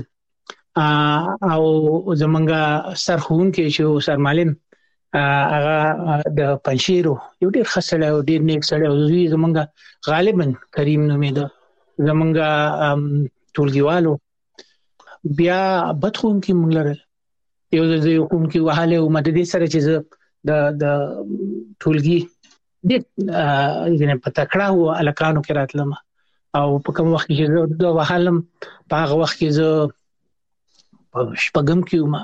او زموږ سر ښوونکی چې و سر معلم هغه د پنجشیر و، یو ډېر ښه سړی و، ډېر نیک سړی و. زوی زموږ غالبا کریم نومېده، زموږ ټولګیوالو. بیا بد ښوونکي موږ لرل. یو ځل یو ښوونکي وهلی و ما د دې سره چې زه د ټولګي ډېر په تکړه و هلکانو کې راتلم او په کوم وخت کې چې زه وهلم په هغه وخت کې زه په شپږم کې وم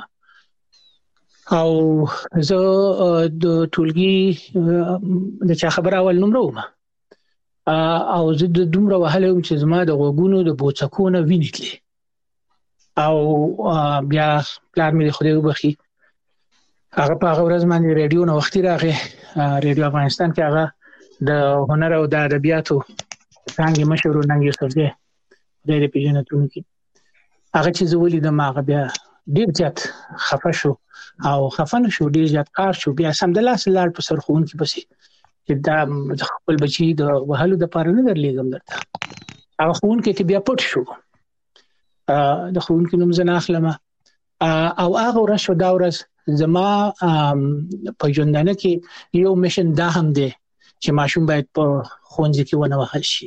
او زه د ټولګي د چا خبره اول نمره وم او زه د دومره وهلی وم چې زما د غوږونو د بوڅکو نه وینې تلې. او بیا پلار مې د خدای وبخښي هغه په هغه ورځ باندې ریډیو نه وختي راغی. ریډیو افغانستان کې هغه د هنر او د ادبیاتو څانګې مشر و ننګ یوسفزی خدای دې پېژنتونکي. هغه چې زه ولیدم هغه بیا ډېر زیات خفه شو او خفه نه شو، ډېر زیات کار شو. بیا سمدلاسه لاړ په سر ښوونکي پسې چې دا خپل بچي د وهلو دپاره نه درلېږم درته. هغه ښوونکی ته بیا پټ شو. د ښوونکي نوم زه نه اخلم. او هغه ورځ شو دا ورځ زما په ژوندانه کې یو میشن دا هم دی چې ماشوم باید په ښوونځي کې ونه وهل شي.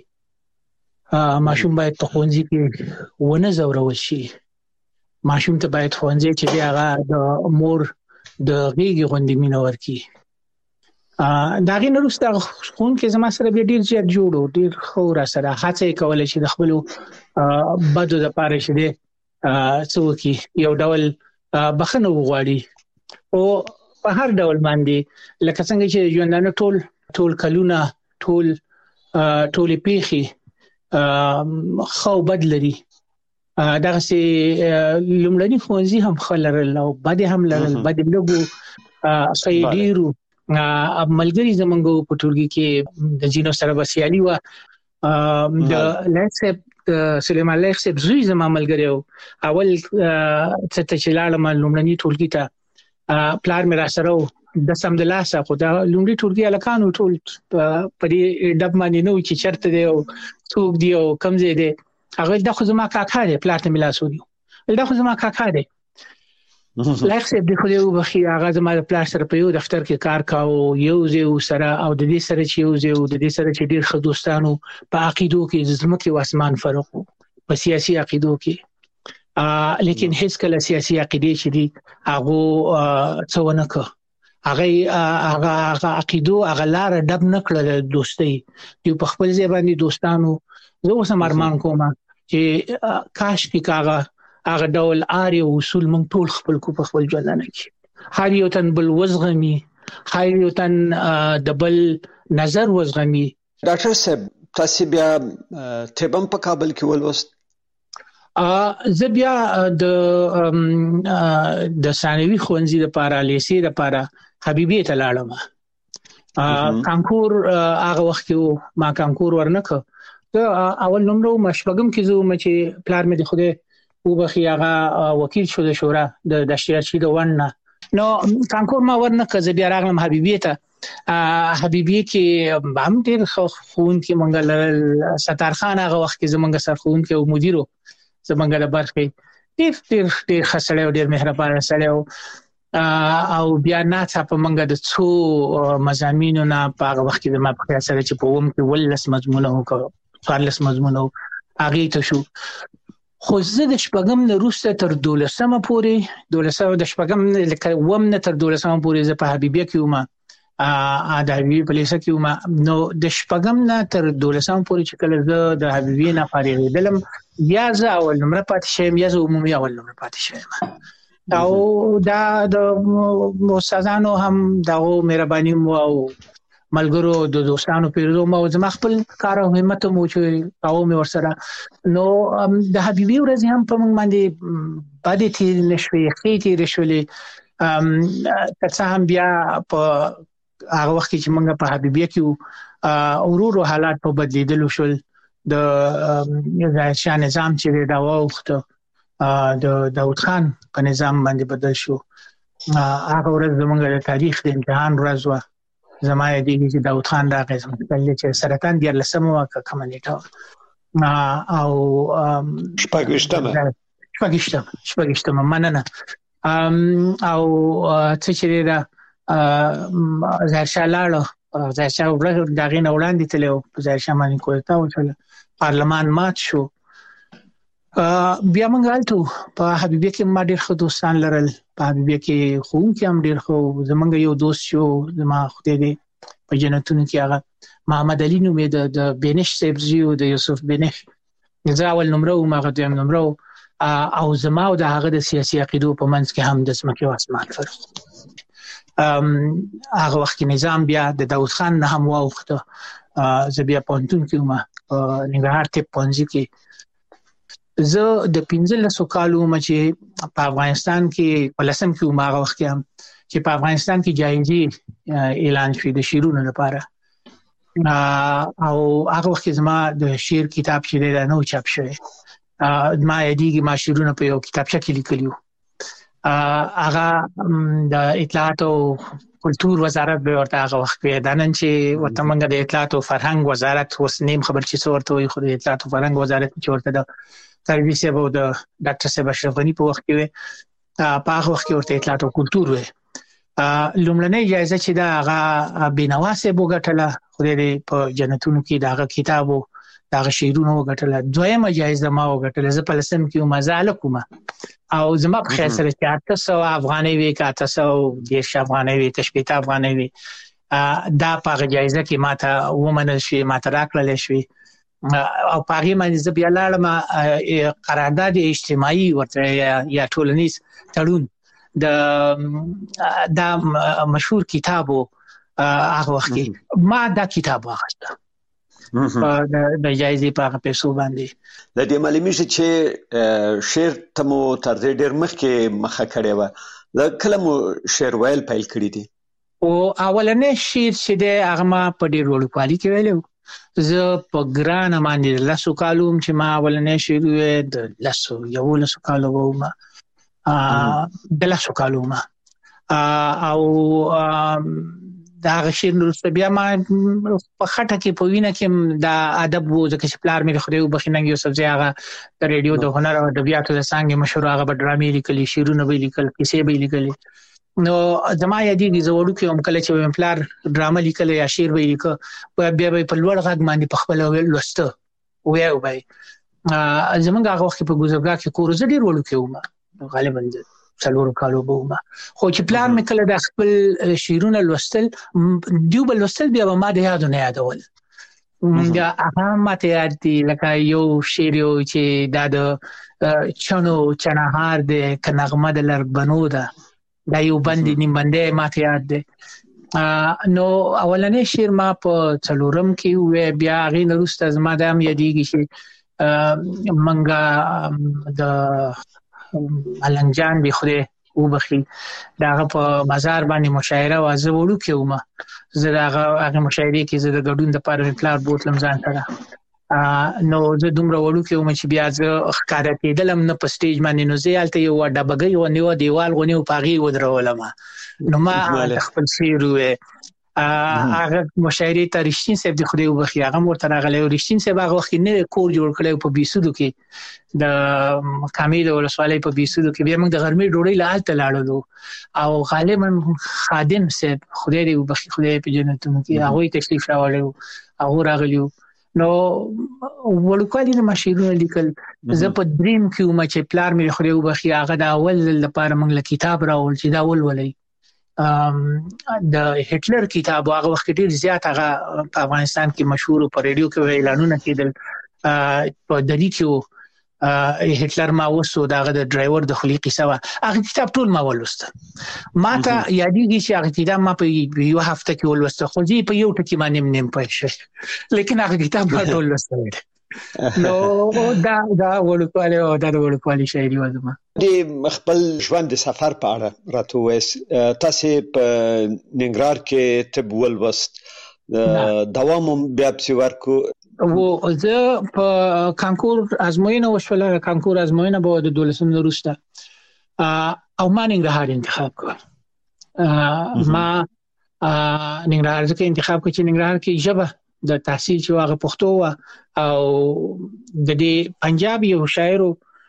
ماشوم باید په ښوونځي کې ونه ځورول شي. ماشوم ته باید ښوونځي چې دی هغه د مور د غېږې غوندې مینه ورکړي. دا غي نورسته خون کې زما سره به ډیر زیات جوړو ډیر خو را سره هڅه کولای شي د خپل بدو د پاره شي څوکي یو ډول بخنه وغواړي او په هر ډول باندې لکه څنګه چې ژوندانه ټول کلونه ټول پیخي خو بدلري دا سي لومړني فونزي هم خلرل او بد هم لرل بد لګو سیدیرو ملګری زمونږ په ټولګي کې د جینو سره بسیالي و د لکسب سلیمان لکسب زوی زما ملګری اول څه چې لاړم لومړني ټولګي ته پلار مې را سره د سم د لاسه خو دا لومړي ټولګي الکانو ټول په دې ډب باندې نو چې چرته دی او څوک دی او کم ځای دی هغه د خو زما کاکا دی پلار ته ملاسو دی دا خو زما کاکا دی لکسب د خو یو بخي هغه زما پلار سره په یو دفتر کې کار کاوه یو ځای سره او د دې سره چې یو ځای د دې سره چې ډیر ښه دوستانو په عقیدو کې زمکه او اسمان فرق په سیاسي عقیدو کې لیکن هیڅ کله سیاسي عقیده چې دي هغه څونه که هغه عقیدو هغه لار ډب نکړل دوستي دی په خپل ځای باندې دوستانو زه اوس مرمان کوم چې کاش کې هغه ډول اړ اصول مونږ ټول خپل کو په خپل ژوند کې هر یو تن بل وزغمي هر یو تن د بل نظر وزغمي ډاکټر صاحب تاسو بیا تبم په کابل کې ولوست زه بیا د ثانوي ښوونځي لپاره لیسې لپاره حبیبیه ته لاړم کانکور هغه وخت کې ما کانکور ورنکه اول نمبر مشبګم کې زه چې پلار مې د خوده او بخي هغه وکیل شو د شورا د دشتیاشي د ونه نو کانکور ما ورنکه زه بیا راغلم حبیبیه ته حبیبیه کې هم ډېر خون کې منګل ستار خان هغه وخت کې زمونږ سرخون کې او مدیرو زمونږ د برخې ډېر خسړې او ډېر مهربان سره او بیا نه په منګه د څو مضامینو نه په هغه وخت کې د ما په سره چې په ووم کې ولس مضمون او فارلس مضمون او هغه ته شو خو زه د شپږم نه روسته تر 12مه پورې 12 د شپږم لکه وم نه تر 12مه پورې زه په حبیبیه کې وم د حبیبیه په لیسه کې وم نو د شپږم نه تر 12مه پورې چې کله زه د حبیبیه نه فارغېدلم یا زه اول نمبر پاتې شم یا زه عمومي اول نمبر پاتې شم او دا د استادانو هم دغه مهرباني مو او ملګرو د دوستانو پیرو مو زما خپل کار او همت مو چې او مې ورسره نو د حبیبي ورځ هم په موږ باندې باندې تیر نشوي خېټي رشولې تاسو هم بیا په هغه وخت چې موږ په حبیبي کې اورورو حالات په بدلیدل شول د ځای نظام چې دا وخت د داوود خان په نظام باندې بدل شو هغه ورځ زموږ د تاریخ د امتحان ورځ و زما یې چې داوود خان راغی چې سرطان دی لسمه کوم نیټه او شپږشتمه مننه او څه چې دا ځاشالاله ځاشاو دغه نه وړاندې تلو ځاشا باندې کوټه او پارلمان مات شو بیا موږ غلطو په حبیبیه کې ما ډېر ښه دوستان لرل په حبیبیه کې خون کې هم ډېر خو زمونږ یو دوست شو زما خدای دې په جنتونو کې هغه محمد علي نومې د بینش سبزیو د یوسف بینش زه اول نمبر او ما دویم نمبر او زما او د هغه د سیاسي عقیدو په منځ کې هم د ځمکې او اسمان فرق هغه وخت نظام بیا د داوود خان نه هم واوخته زه بیا پونتون کې ما نګهار ته پونځي کې زه د 15 کالو چې په افغانستان کې ولسم کې عمر وخت کې چې په افغانستان کې جایزې اعلان شوې د شیرونو لپاره او هغه وخت زما د شعر کتاب چې دا نو چاپ شوی ما یادېږي ما شعرونه په یو کتابچه کې لیکلیو هغه د اطلاعات او کلتور وزارت به ورته هغه وخت کې د نن چې ورته موږ د اطلاعات او فرهنګ وزارت اوس نیم خبر چې څورته وي خو د اطلاعات او فرهنګ وزارت چې ورته د سرویس او د ډاکټر صاحب اشرف غنی په وخت کې په هغه وخت کې ورته اطلاعات او کلتور وي لومړنۍ جایزه چې دا هغه بینوا صاحب وګټله خو دې په جنتونو کې دا کتابو دا شعرونه وګټله دویمه جایزه ما وګټله زه په لسم کې مزاله کوم او زما په خیر سره 400 افغانۍ وی کا 800 افغانۍ وی تشبیه افغانۍ وی دا په جایزه کې ماته ومنل شي، ماته راکړل شي او پاغي باندې بیا لاړم قرارداد اجتماعي ورته یا ټولنیز تړون دا مشهور کتابو هغه وخت کې ما دا کتاب واخیسته د جایزې په پیسو باندې. د دې معلومي چې شعر تمو تر دې ډېر مخکې مخه کړې و، د کلمو شعر ویل پیل کړی دي او اولنې شعر چې د هغه ما په ډېر وړوکوالي کې ویلو. زه په ګرانه باندې لاسو کالوم چې ما اولنې شعر وې د لاسو کالو وم د لاسو کالو ما او دا شعر نورسته بیا ما په خټه کې په وینه کې دا ادب وو ځکه چې پلار مې خو دې وبخښنګ یو سبزی هغه د ریډیو د هنر او ادبیاتو د څنګه مشهور هغه په ډرامې لیکلي، شعرونه به لیکل، کیسې به لیکلي. نو زما یادېږي زه وړوکی وم کله چې مې پلار ډرامه لیکله یا شعر به لیکه بیا به په لوړ غږ باندې په خپله لوسته ویاو به زمونږ هغه وخت په ګوزرګاه کې کور زه ډېر وړوکی وم، غالبا 4 کالو به وم، خو چې پلار مې کله د خپل شعرونه لوستل دیو به لوستل بیا به ما د یادو نه یادول. دا هغه ماته یاد دي لکه یو شعر چې دا د چنهار د کنغمه د لربنو ده، دا یو باندې نیم باندې ماته یاد دی. نو اولنې شعر ما په 4م کې وې، بیا هغې نه وروسته زما دا هم یادېږي چې منګه د ملنګ جان به خدای وبخښي د هغه په مزار باندې مشاعره وه. زه وړوکی وم، زه د هغه مشاعرې کې زه د ګډون دپاره مې پلار بوتلم ځان سره. نو زه دومره وړوکی وم چې بیا زه ښکاره کېدلم نه په سټیج باندې، نو زه هلته یو ډبګۍ غوندې وه، دیوال غوندې و، په هغې ودرولم. نو ما د خپل شعر وویې هغه مشاعرې ته رښتین صاحب د خدای وبخښي هغه هم ورته راغلی و. رښتین صاحب هغه وخت کې نوی کور جوړ کړی و په بیسودو کې، د کامې د ولسوالۍ په بیسودو کې. بیا موږ د غرمې ډوډۍ له هلته لاړلو او غالبا خادم صاحب خدای دې وبخښي، خدای په جنتونو کې، هغوی تشریف راوړی و، هغه راغلی و. نو وړوکوالي نه ما شعرونه لیکل. زه په دریم کې وم چې پلار مې خدای وبخښي هغه د اول ځل لپاره موږ له کتاب راوړل چې دا ولولئ، د هټلر کتاب. هغه وخت ډېر زیات هغه په افغانستان کې مشهور په ریډیو کې اعلانونه کېدل، په دلی کې هټلر ما وسو دغه د ډرایور د خلی قصه وا. هغه کتاب ټول ما ولوسته. ما ته یادېږي چې هغه کتاب ما په یو هفته کې ولوسته، خو زه په یو ټکی باندې نیم پېښ، لیکن هغه کتاب ما ټول ولوسته. نو دا وړوکوالی او دا وړوکوالی شاعري و. زما د خپل ژوند د سفر په اړه راته ووایاست. تاسې په ننګرهار کې طب ولوست، دوام بیا پسې ورکړو. و زه په کانکور ازموینه وشوله، کانکور ازموینه به د 12 وروسته او ما ننګرهار انتخاب کړ. ما ننګرهار ځکه انتخاب کړ چې ننګرهار کې ژبه د تحصیل چې هغه پښتو و، او د دې پنجاب یو شاعر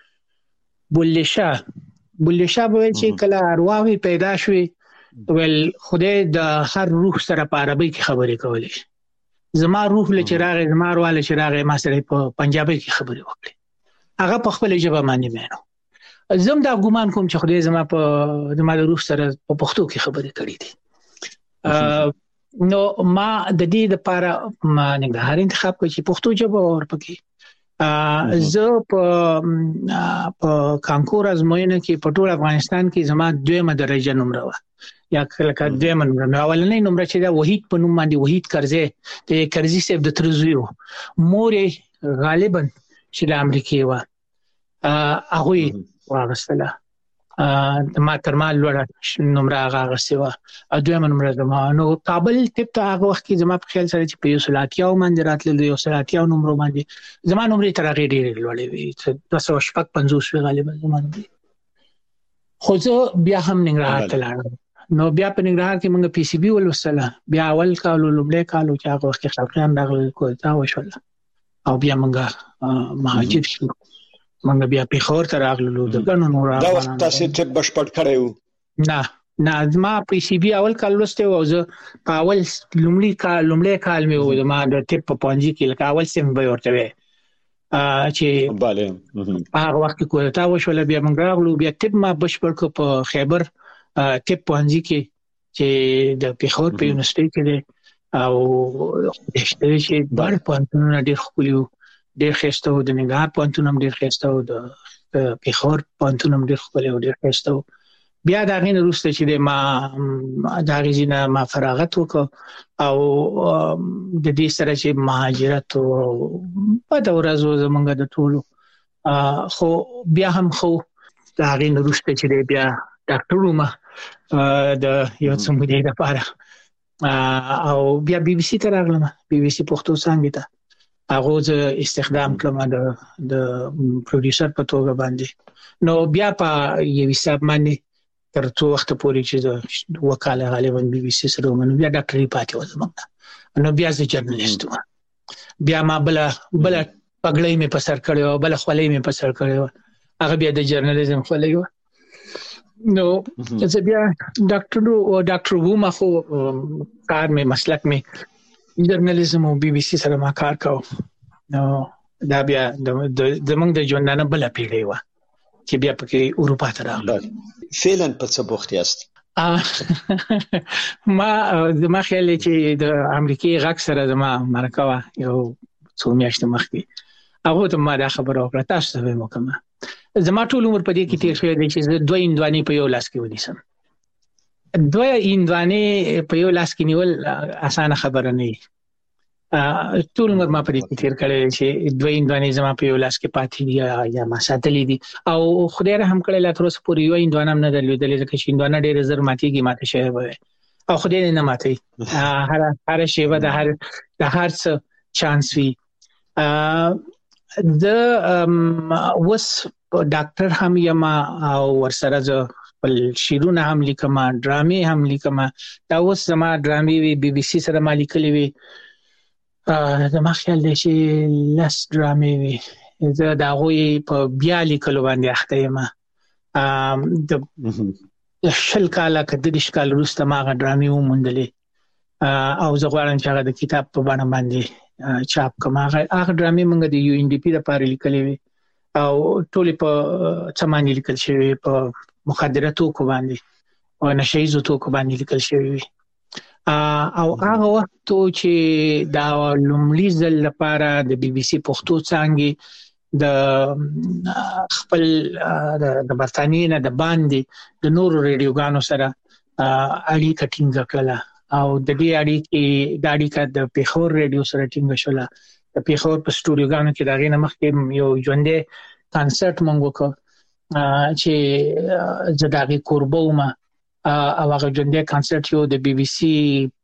بلې شاه به ویل چې کله ارواحي پیدا شوي ول خدای د هر روح سره په عربي کې خبرې کولې. زما روح له چراغ زما ارواح له چراغ ما سره په پنجابي کې خبرې وکړي، هغه په خپل ژبه باندې مینو. زم دا ګومان کوم چې خدای زما د روح سره په پښتو کې خبرې کړې دي. نو ما د دې لپاره ننګرهار انتخاب کړ چې پښتو ژبه ورپکې. زه په کانکور ازموینه کې په ټول افغانستان کې زما 2مه درجه نمره و، یا کله 2مه نمره. اولنۍ نمره چې دا وحید په نوم باندې، وحید کرزی د کرزی صاحب د ترزوی و، مور غالبا چې د امریکای و، هغه واغستله. ما تر ما لوړه نمره هغه سیوا، 2مه نمره زما. نو کابل طب ته هغه وخت کې زما په خیال سره چې په 180 باندې راتلل، 180 نمره باندې زما نمرې تر هغې ډېرې لوړې وې، 255 غالبا زما نمرې. خو زه بیا هم ننګرهار ته لاړم. نو بیا په ننګرهار کې موږ پی سی بي ولوستله. بیا اول کال لومړی کال چې هغه وخت کې خلقیان راغلل کوټه وشوله، او بیا موږ مهاجر شو. موږ بیا پیښور ته راغلو د ګڼو نورو. دا وخت تاسې طب بشپړ کړی و؟ نه زما پی سی بي اول کال لوستی و، او زه په اول لومړی کال مې و زما د طب په پوهنځي کې، لکه اول صنف به ورته وی چې هغه وخت کې کوټه وشوله. بیا موږ راغلو، بیا طب ما بشپړ کړ په خیبر طب پوهنځي کې، چې د پیښور په یونیورسيټي کې دی او چې بار پوهنتون ډېر خپلو ډېر خسته و د نګار پوهنتون هم ډېر خسته و د پیښور پوهنتون هم ډېر خپل او ډېر خسته و. بیا دا غین وروسته چې ما دا غزینه ما فراغت وکړ او د دې سره چې مهاجرت او په دا ورځو زمونږ د ټولو خو بیا هم خو دا غین وروسته چې بیا ډاکټر ومه د یو څه مودې لپاره او بیا بي بي سي ته راغلم. بي بي سي پښتو څنګه ته هغه ز استخدام کړم د پروډوسر په توګه باندې. نو بیا په یو حساب باندې تر څو وخت پورې چې د وکاله غالبا بي بي سي سره ومنو بیا ډاکټري پاتې وځم. نو بیا زه جرنالست وم. بیا ما بل پګړې مې په سر کړو بل خولې مې په سر کړو هغه بیا د جرنالیزم خولې و. نو زه بیا ډاکټر ووم خو کار مې مسلک مې جرنالیزم او بي بي سي سره ما کار کاوه. نو دا بیا زمونږ د ژوندانه بل پیړۍ و چې بیا پکې اروپا ته راغلم. فعلا په څه بوخت یاست؟ ما خیال چې د امریکای غږ سره زما مرکه وا یو څو میاشتې مخکې هغه ته ما دا خبره وکړه تاسو ته مو کومه زما ټول عمر په دې کې تیر شوی دی چې زه دوه اندوانې په یو لاس کې ونیسم. دوه اندوانې په یو لاس کې نیول اسانه خبره نه دی. ټول عمر ما په دې کې تیر کړی چې دوه اندوانې زما په یو لاس کې پاتې دي یا ما ساتلې دي او خدای رحم کړی لا تر اوسه پورې یو اندوانه هم نه درلودلې ځکه چې اندوانه ډېر زر ماتېږي ماته شوی وي او خدای نه ماتي هر شی و د هر څه چانس وي. د وس ډاکټر هم یم او ورسره ز بل شیرونه هم لیکم ډرامې هم لیکم. دا اوس زما ډرامې وی بي بي سي سره ما لیکلې وی زما خیال دی چې لاس ډرامې وی زه دا غوي په بیا لیکلو باندې اخته یم. د شل کاله کده د شکال وروسته ما غ ډرامې وموندلې او زه غواړم چې هغه د کتاب په بڼه باندې چاپ کړم. هغه ډرامې موږ د یو ان ډي پی لپاره لیکلې وی او ټول په څمانې لیکل شوی په مخدره توکو باندې او نشهیزو توکو باندې لیکل شوی وی او هغه وخت چې دا لومړي ځل لپاره د بي بي سي پښتو څانګې د خپل د برتانیې نه د باندې د نورو ریډیوګانو سره اړیکه ټینګه کړله او د دې اړیکه د پیښور ریډیو سره ټینګه شوله. د پیښور په سټوډیوګانو کې دا غینه مخکې یو ژوندې کانسرت مونږ وکړ چې زه دا غي قربوم او هغه ژوندې کانسرت یو د بي بي سي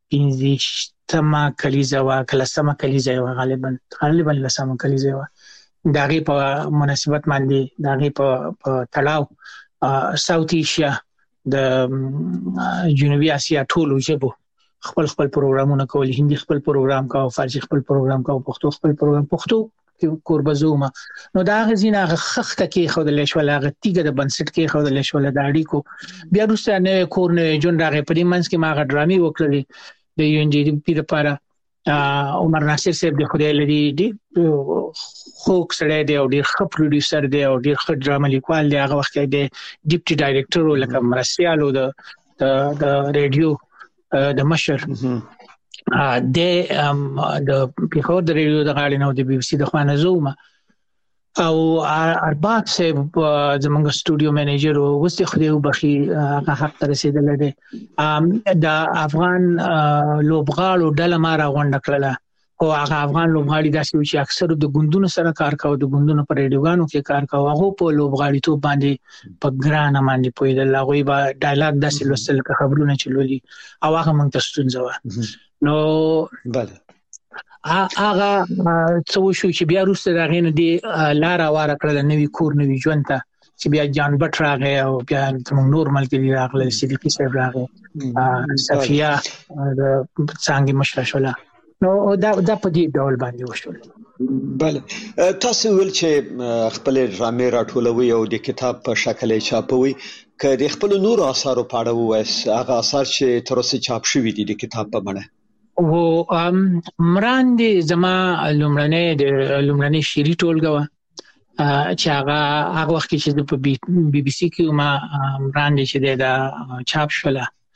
15 کلیزه وا کلسمه کلیزه وا غالبا لسمه کلیزه وا دا غي په مناسبت باندې دا غي په تړاو ساوث ایشیا د جنوبي اسیا ټولو ژبو خپل پروګرامونه کول. هندي خپل پروګرام کاوه فارسی خپل پروګرام کاوه پښتو خپل پروګرام پښتو قربزومه. نو دا غزینه خخته کې خودل شول هغه تیګه د بنسټ کې خودل شول د اړیکو بیا وروسته نه کور نه جون راغی په دې منځ کې ما غ ډرامې وکړلې د یو ان ډي پی لپاره. عمر ناصر صاحب د خدای لري دی خوک سره دی او ډیر ښه پروډوسر دی او ډیر ښه ډرامه لیکوال دی. هغه وخت کې د ډیپټي ډایریکټر لکه مرسیالو د ریډیو د مشر د پیښور د ریډیو د غاړې نو د بي بي سي د خوانه زوم او ارباب صاحب زمونږ سټوډیو منیجر او وسته خدای وبخي هغه حق ته رسیدل دي. د افغان لوبغاړو ډله ما را غونډه کړله او هغه افغان لوبغاړي داسې چې اکثر د ګوندونو سره کار کاوه د ګوندونو پر ریډیوګانو کې کار کاوه هغه په لوبغاړي ته باندې په ګرانه باندې پویدل هغه به ډایلاګ داسې لوستل خبرونه چلولي او هغه موږ ته ستونزه و. نو بله هغه څو شو چې بیا وروسته دا غینه دی لار واره کړل نوې کور نوې ژوند ته چې بیا جان بټ راغی او بیا موږ نورمال کې راغله صدیقي صاحب راغی صفیه د څنګه مشره شوله. نو دا په دې ډول باندې وشول. بله تاسو ول چې خپل ډرامې راټولوي او د کتاب په شکل یې چاپوي که د خپل نور آثارو په اړه وایي هغه آثار چې تر اوسه چاپ شوي دي د کتاب په بڼه و مراندې زما لومړنۍ شعري ټولګه وه چې هغه وخت کې چې په بي بي سي کې ما مراندې چې دا چاپ شوله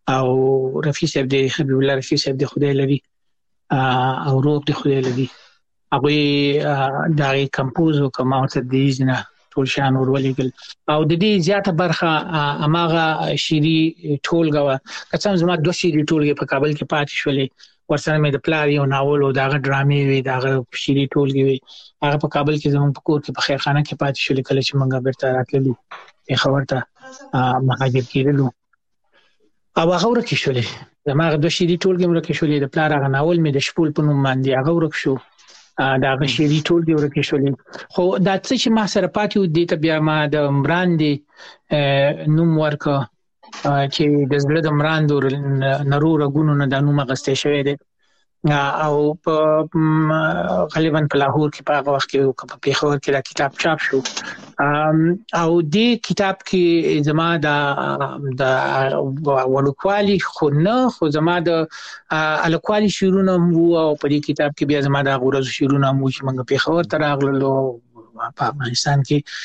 او رفیع صاحب دی حبیب الله رفیع صاحب دی خدای لري او روح دی خدای لري هغه دا کمپوز وکما او تدریس نه ټول شان ورولېګل او د دې زیاته برخه اماغه شيري ټولګه وا کڅم زما 2 شيري ټولګه په کابل کې پاتې شولې ورسره مې د پلار یو ناول او داغه ډرامې وي داغه شيري ټولګه وي هغه په کابل کې زموږ په کور کې په خیرخانه کې پاتې شولې کله چې موږ بیرته راتللو په خبرته مهاجر کېدلو او هغه ورکه شولې زما 2 شيري ټولګه ورکه شولې د پلار هغه ناول مې د شپول په نوم باندې هغه ورک شو دا غشيري ټول دی ورکه شولې خو دا چې ما سره پاتې دي ته بیا ما د مراندې نوم ورکه چې د زړه د مراندو نرور غونو نه د نوم غستې شوی دی او په غالبا په لاهور کې په هغه وخت کې په پیښور کې دا کتاب چاپ شو او دې کتاب کې زما د ولکوالي خو نه خو زما د الکوالي شیرونه مو او په دې کتاب کې بیا زما د غورز شیرونه مو چې موږ پیښور ته راغلو په افغانستان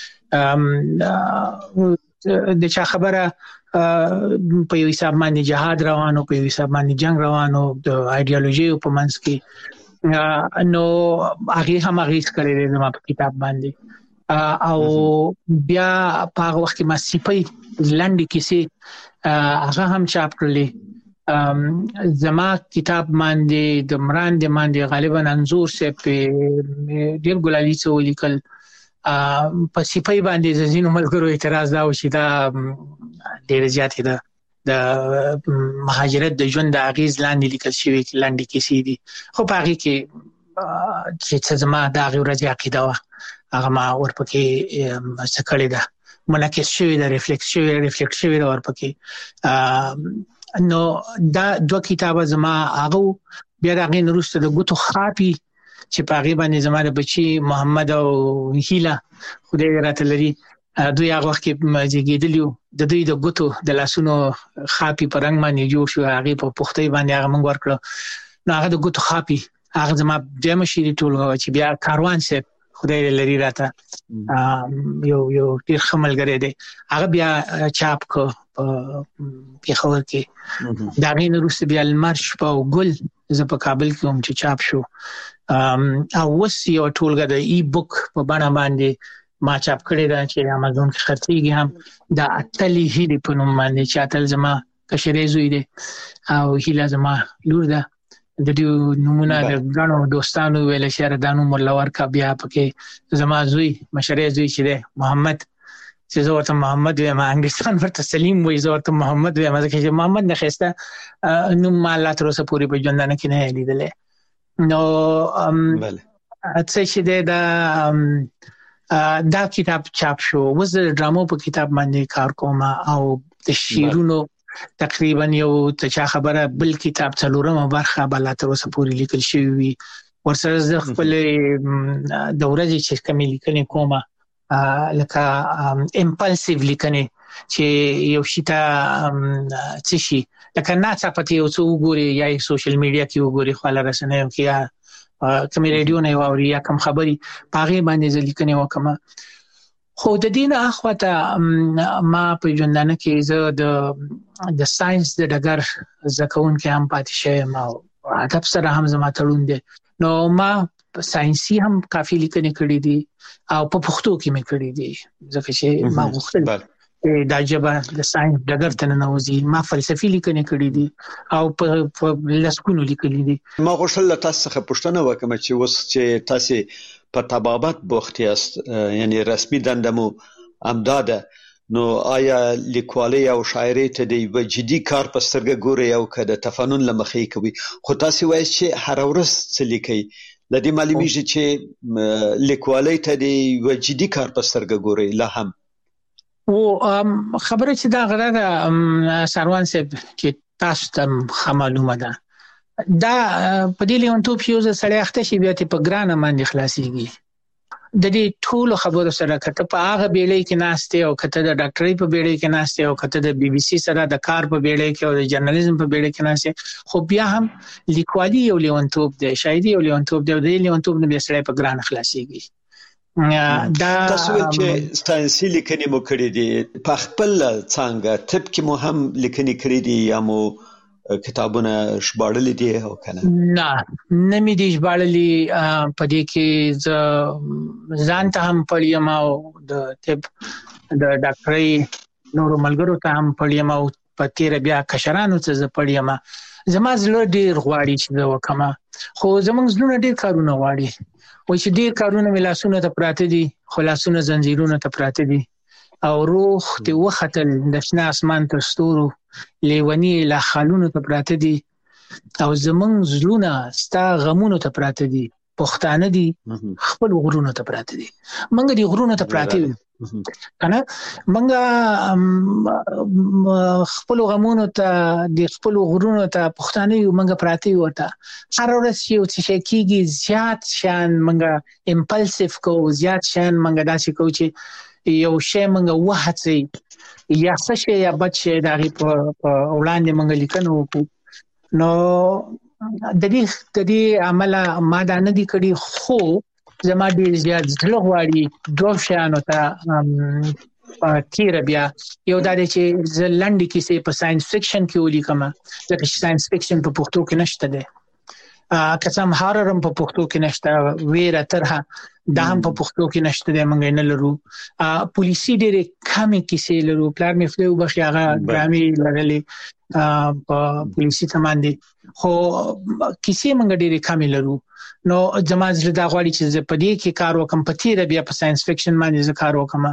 کې د چا خبره په یو حساب باندې جهاد روانو په یو حساب باندې جنگ روانو د ایدئولوژي په منځ کې نو هغه هم هغه کړی زما په کتاب باندې او بیا په هغه وخت کې ما سیپي لنډي کیسې هغه هم چاپ کړلې زما کتاب باندې د مراندې باندې غالبا انزور سه په ډیر ګلالي څو لیکل په سیپي باندې زینو ملګرو اعتراض دا و چې دا ډیر زیات ده د مهاجرت د ژوند د اغیز لاندې لیکل شوی لاندې کیسې دي خو په هغه کې چې زما د غوړځي عقیده و هغه ما ورپکې څکړې ده منعکس شوی ده ریفلیکټ شوی ده ورپکې نو دا 2 کتابه زما هغه بیا د غین روسته د ګوتو خاپي چې په هغه باندې زما د بچي محمد او هیله خدای راته لري دوی هغه وخت کې زیږیدلیو د دوی د ګوتو د لاسونو خاپي په رنگ باندې جوړ شو هغه په پختې باندې هغه موږ ورکړو نو هغه د ګوتو خاپي هغه زما د مشيري ټول چې بیا کاروان سه خدای لري راته یو ډیر خملګری دی هغه بیا چاپ کو په خبر کې دا غین روس بیا المرش په ګل ز په کابل کې هم چې چاپ شو او وسی او ټولګه د ای بوک په بڼه باندې ما چاپ کړی دا چې امازون کې خرڅيږي هم دا اتلی هیلی په نوم باندې چې اتل زما کشرې زوی دی او هیله زما لور ده د دې نمونه د غنو دوستانو ویل شهر دانو مولور کا بیا پکې زما زوی مشرې زوی چې ده محمد چې زورته محمد وي ما انګلستان ورته سلیم وي زورته محمد وي ما چې محمد نه خسته نو ما الله تر اوسه پوری په ژوندانه کې نه لیدلې نو اڅ چې دا کتاب چاپ شو وز د ډرامو په کتاب باندې کار کوم او د شیرونو تقریبا یو ته خبره بل کتاب څلورمه برخه بل تر اوسه پوری لیکل شوی وي ورسره د خپل د ورځې چې کومې لیکنې کومه لکه امپلسیو لیکنې چې یو شیتا څه شي لکه نه پته یو څو وګوري یا سوشل میډیا کې وګوري خو لا رسنیو کې یا کوم ریډیو نه ووري یا کوم خبري پاغه باندې لیکنې وکم خو د دین اخوته ما په ژوندانه کې زه د ساينس د ډګر زکون کې هم پاتې شوم او ادب سره هم زما تړون دي نو ما ساينسي هم کافي لیکنې کړې دي او په پښتو کې مې کړې دي ځکه چې ما غوښتل دا جبه د ساينس ډګر ته ننوځي ما فلسفي لیکنې کړې دي او په لسکونو لیکلې دي ما غوښتل تاسو څخه پوښتنه وکم چې اوس چې تاسو په طبابت بوخت یاست یعنی رسمي دندمو امداده نو آیا لیکوالي او شاعري ته دی وجدي کار په سترګه ګوري او کده تفنن لمخې کوي خو تاسو وایي چې هر ورځ څه لیکي لدی معلومیږي چې لیکوالي ته دی وجدي کار په سترګه ګوري لا هم او خبره چې دا غره سروان صاحب چې تاسو ته معلومه ده دا په دې لیونتوب یو سړی اخته شي بیا ته په ګرانه باندې خلاصيږي د دې ټول خبرو سره کته په هغه بیړۍ کې ناشته او کته د ډاکټرۍ په بیړۍ کې ناشته او کته د بي بي سي سره د کار په بیړۍ کې او د جرنالیزم په بیړۍ کې ناشته خو بیا هم لیکوالي یو لیونتوب دی شاعري یو لیونتوب دی د لیونتوب نه بیا سړی په ګرانه خلاصيږي دا تاسو چې ساينسي لیکنې مو کړې دي په خپل څنګه طب کې مو هم لیکنې کړې دي یا مو کتابونه ژباړلې دي او کنه؟ نه مې دي ژباړلې، په دې کې ځان ته هم پړیم او د طب د ډاکټرۍ نورو ملګرو ته هم پړیم او په تیر بیا کشرانو ته زه پړیم. زما زړه ډیر غواړي چې زه وکم، خو زمونږ زړه ډیر کارونه غواړي. وای چې ډیر کارونه مې لاسونه ته پراته دي، خو لاسونه زنجیرونه ته پراته دي او روح ته وختل د شنه اسمان تر ستورو لیونی لا خالونو ته پراته دي او زمونږ زړونه ستا غمونو ته پراته دي. پښتانه دي خپل غرونو ته پراته دي، منګ دي غرونو ته پراته دي کنه. منګه خپل غمونو ته د خپل غرونو ته پښتانه یو منګه پراته وته. هر ورځ یو څه کیږي زیات شان منګه امپلسیو کو، زیات شان منګه داسې کو چې یو شی منګه وهڅي یا څه شی یا بچي دغه په وړاندې منګه لیکنو کو. نو د دې عمله ما دا نه دي کړی، خو زما ډیر زیات زړه غواړي دوه شیانو ته تیر بیا. یو دا دی چې زه لنډې کیسې په ساينس فکشن کې ولیکم، ځکه چې ساينس فکشن په پښتو کې نشته دی. قسم هارر هم په پښتو کې نشته، ویره ترها دا هم په پښتو کې نشته دی، موږ نه لرو. پولیسي ډېرې کمې کیسې لرو، پلار مې خدای وبخښي هغه ډرامې لرلې په پولیسي ته باندې، خو کیسې موږ ډېرې کمې لرو. نو زما زړه دا غواړي چې زه په دې کې کار وکم، په تیر بیا په ساينس فکشن باندې زه کار وکم.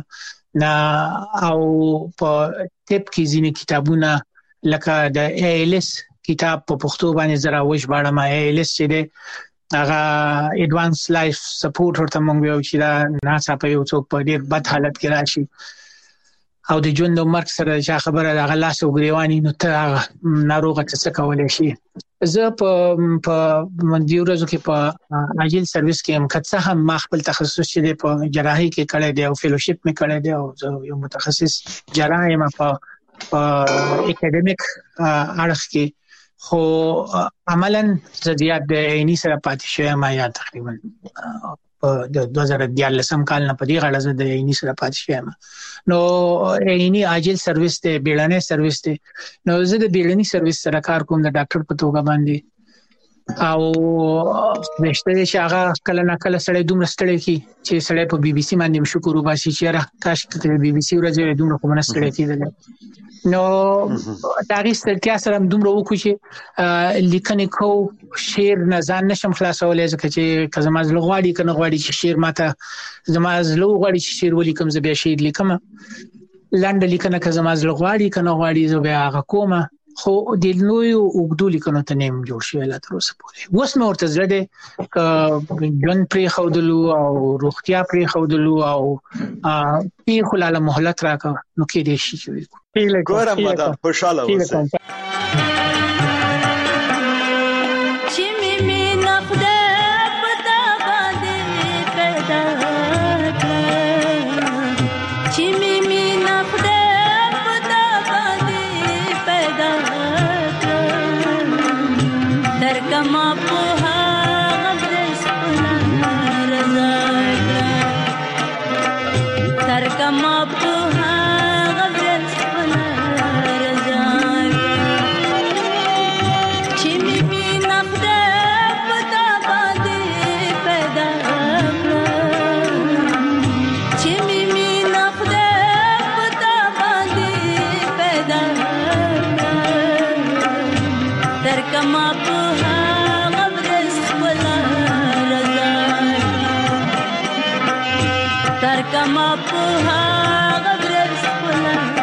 او په طب کې ځینې کتابونه لکه د ALS کتاب په پښتو باندې زرا وژباړم. ALS چې دی هغه ایڈوانس لایف سپورټ ورته مونږ ویو چې دا ناڅاپه یو څوک په ډیر بد حالت کې راشي او د ژوند او مرګ سره چې خبره د غلاس او ګریوانی نو ته ناروغه څه کولای شي. زه په مندیو ورځو کې په عاجل سرویس کې هم کڅه هم ما خپل تخصص چې دی په جراحي کې کړی دی او فیلوشپ مې کړی دی او یو متخصص جراح یم په اکیډمیک اړخ کې، خو عملاً زیات د عیني سره پاتې شوی ما یا تقریبا د 2014 کال نه په دې غاړه زه د عیني سره پاتې شوم. نو عیني عاجل سرویس ته بیړنی سرویس ته، نو زه د بیړنی سرویس سره کار کوم د ډاکټر په توګه باندې. او نشته چې هغه کله نه کله سړی دومره ستړی کی چې سړی په BBC باندې شکر وباسي چې را کاش ته BBC ورځې دومره کومه ستړی کیدل. نو تاریخ ستړیا سره دومره وکړو چې لیکنې کو شعر نه ځان نشم خلاصولای، ځکه چې کزما زړه غواړي کنه غواړي چې شعر ماته زما زړه غواړي چې شعر ولیکم، زه بیا شعر لیکم. لاندې لیکنه کزما زړه غواړي کنه غواړي زه بیا هغه کوم، خو د نوې وګړو لیکنو ته نیم جوړ شوی لا تر اوسه پورې. اوس مې ورته زړه دی ژوند پرې خودلو او روغتیا پرې خودلو او په خلاله مهلت راکړه نو کې دې شي چې ګورم ماده خوشاله اوسه. Kama puha gabrel spula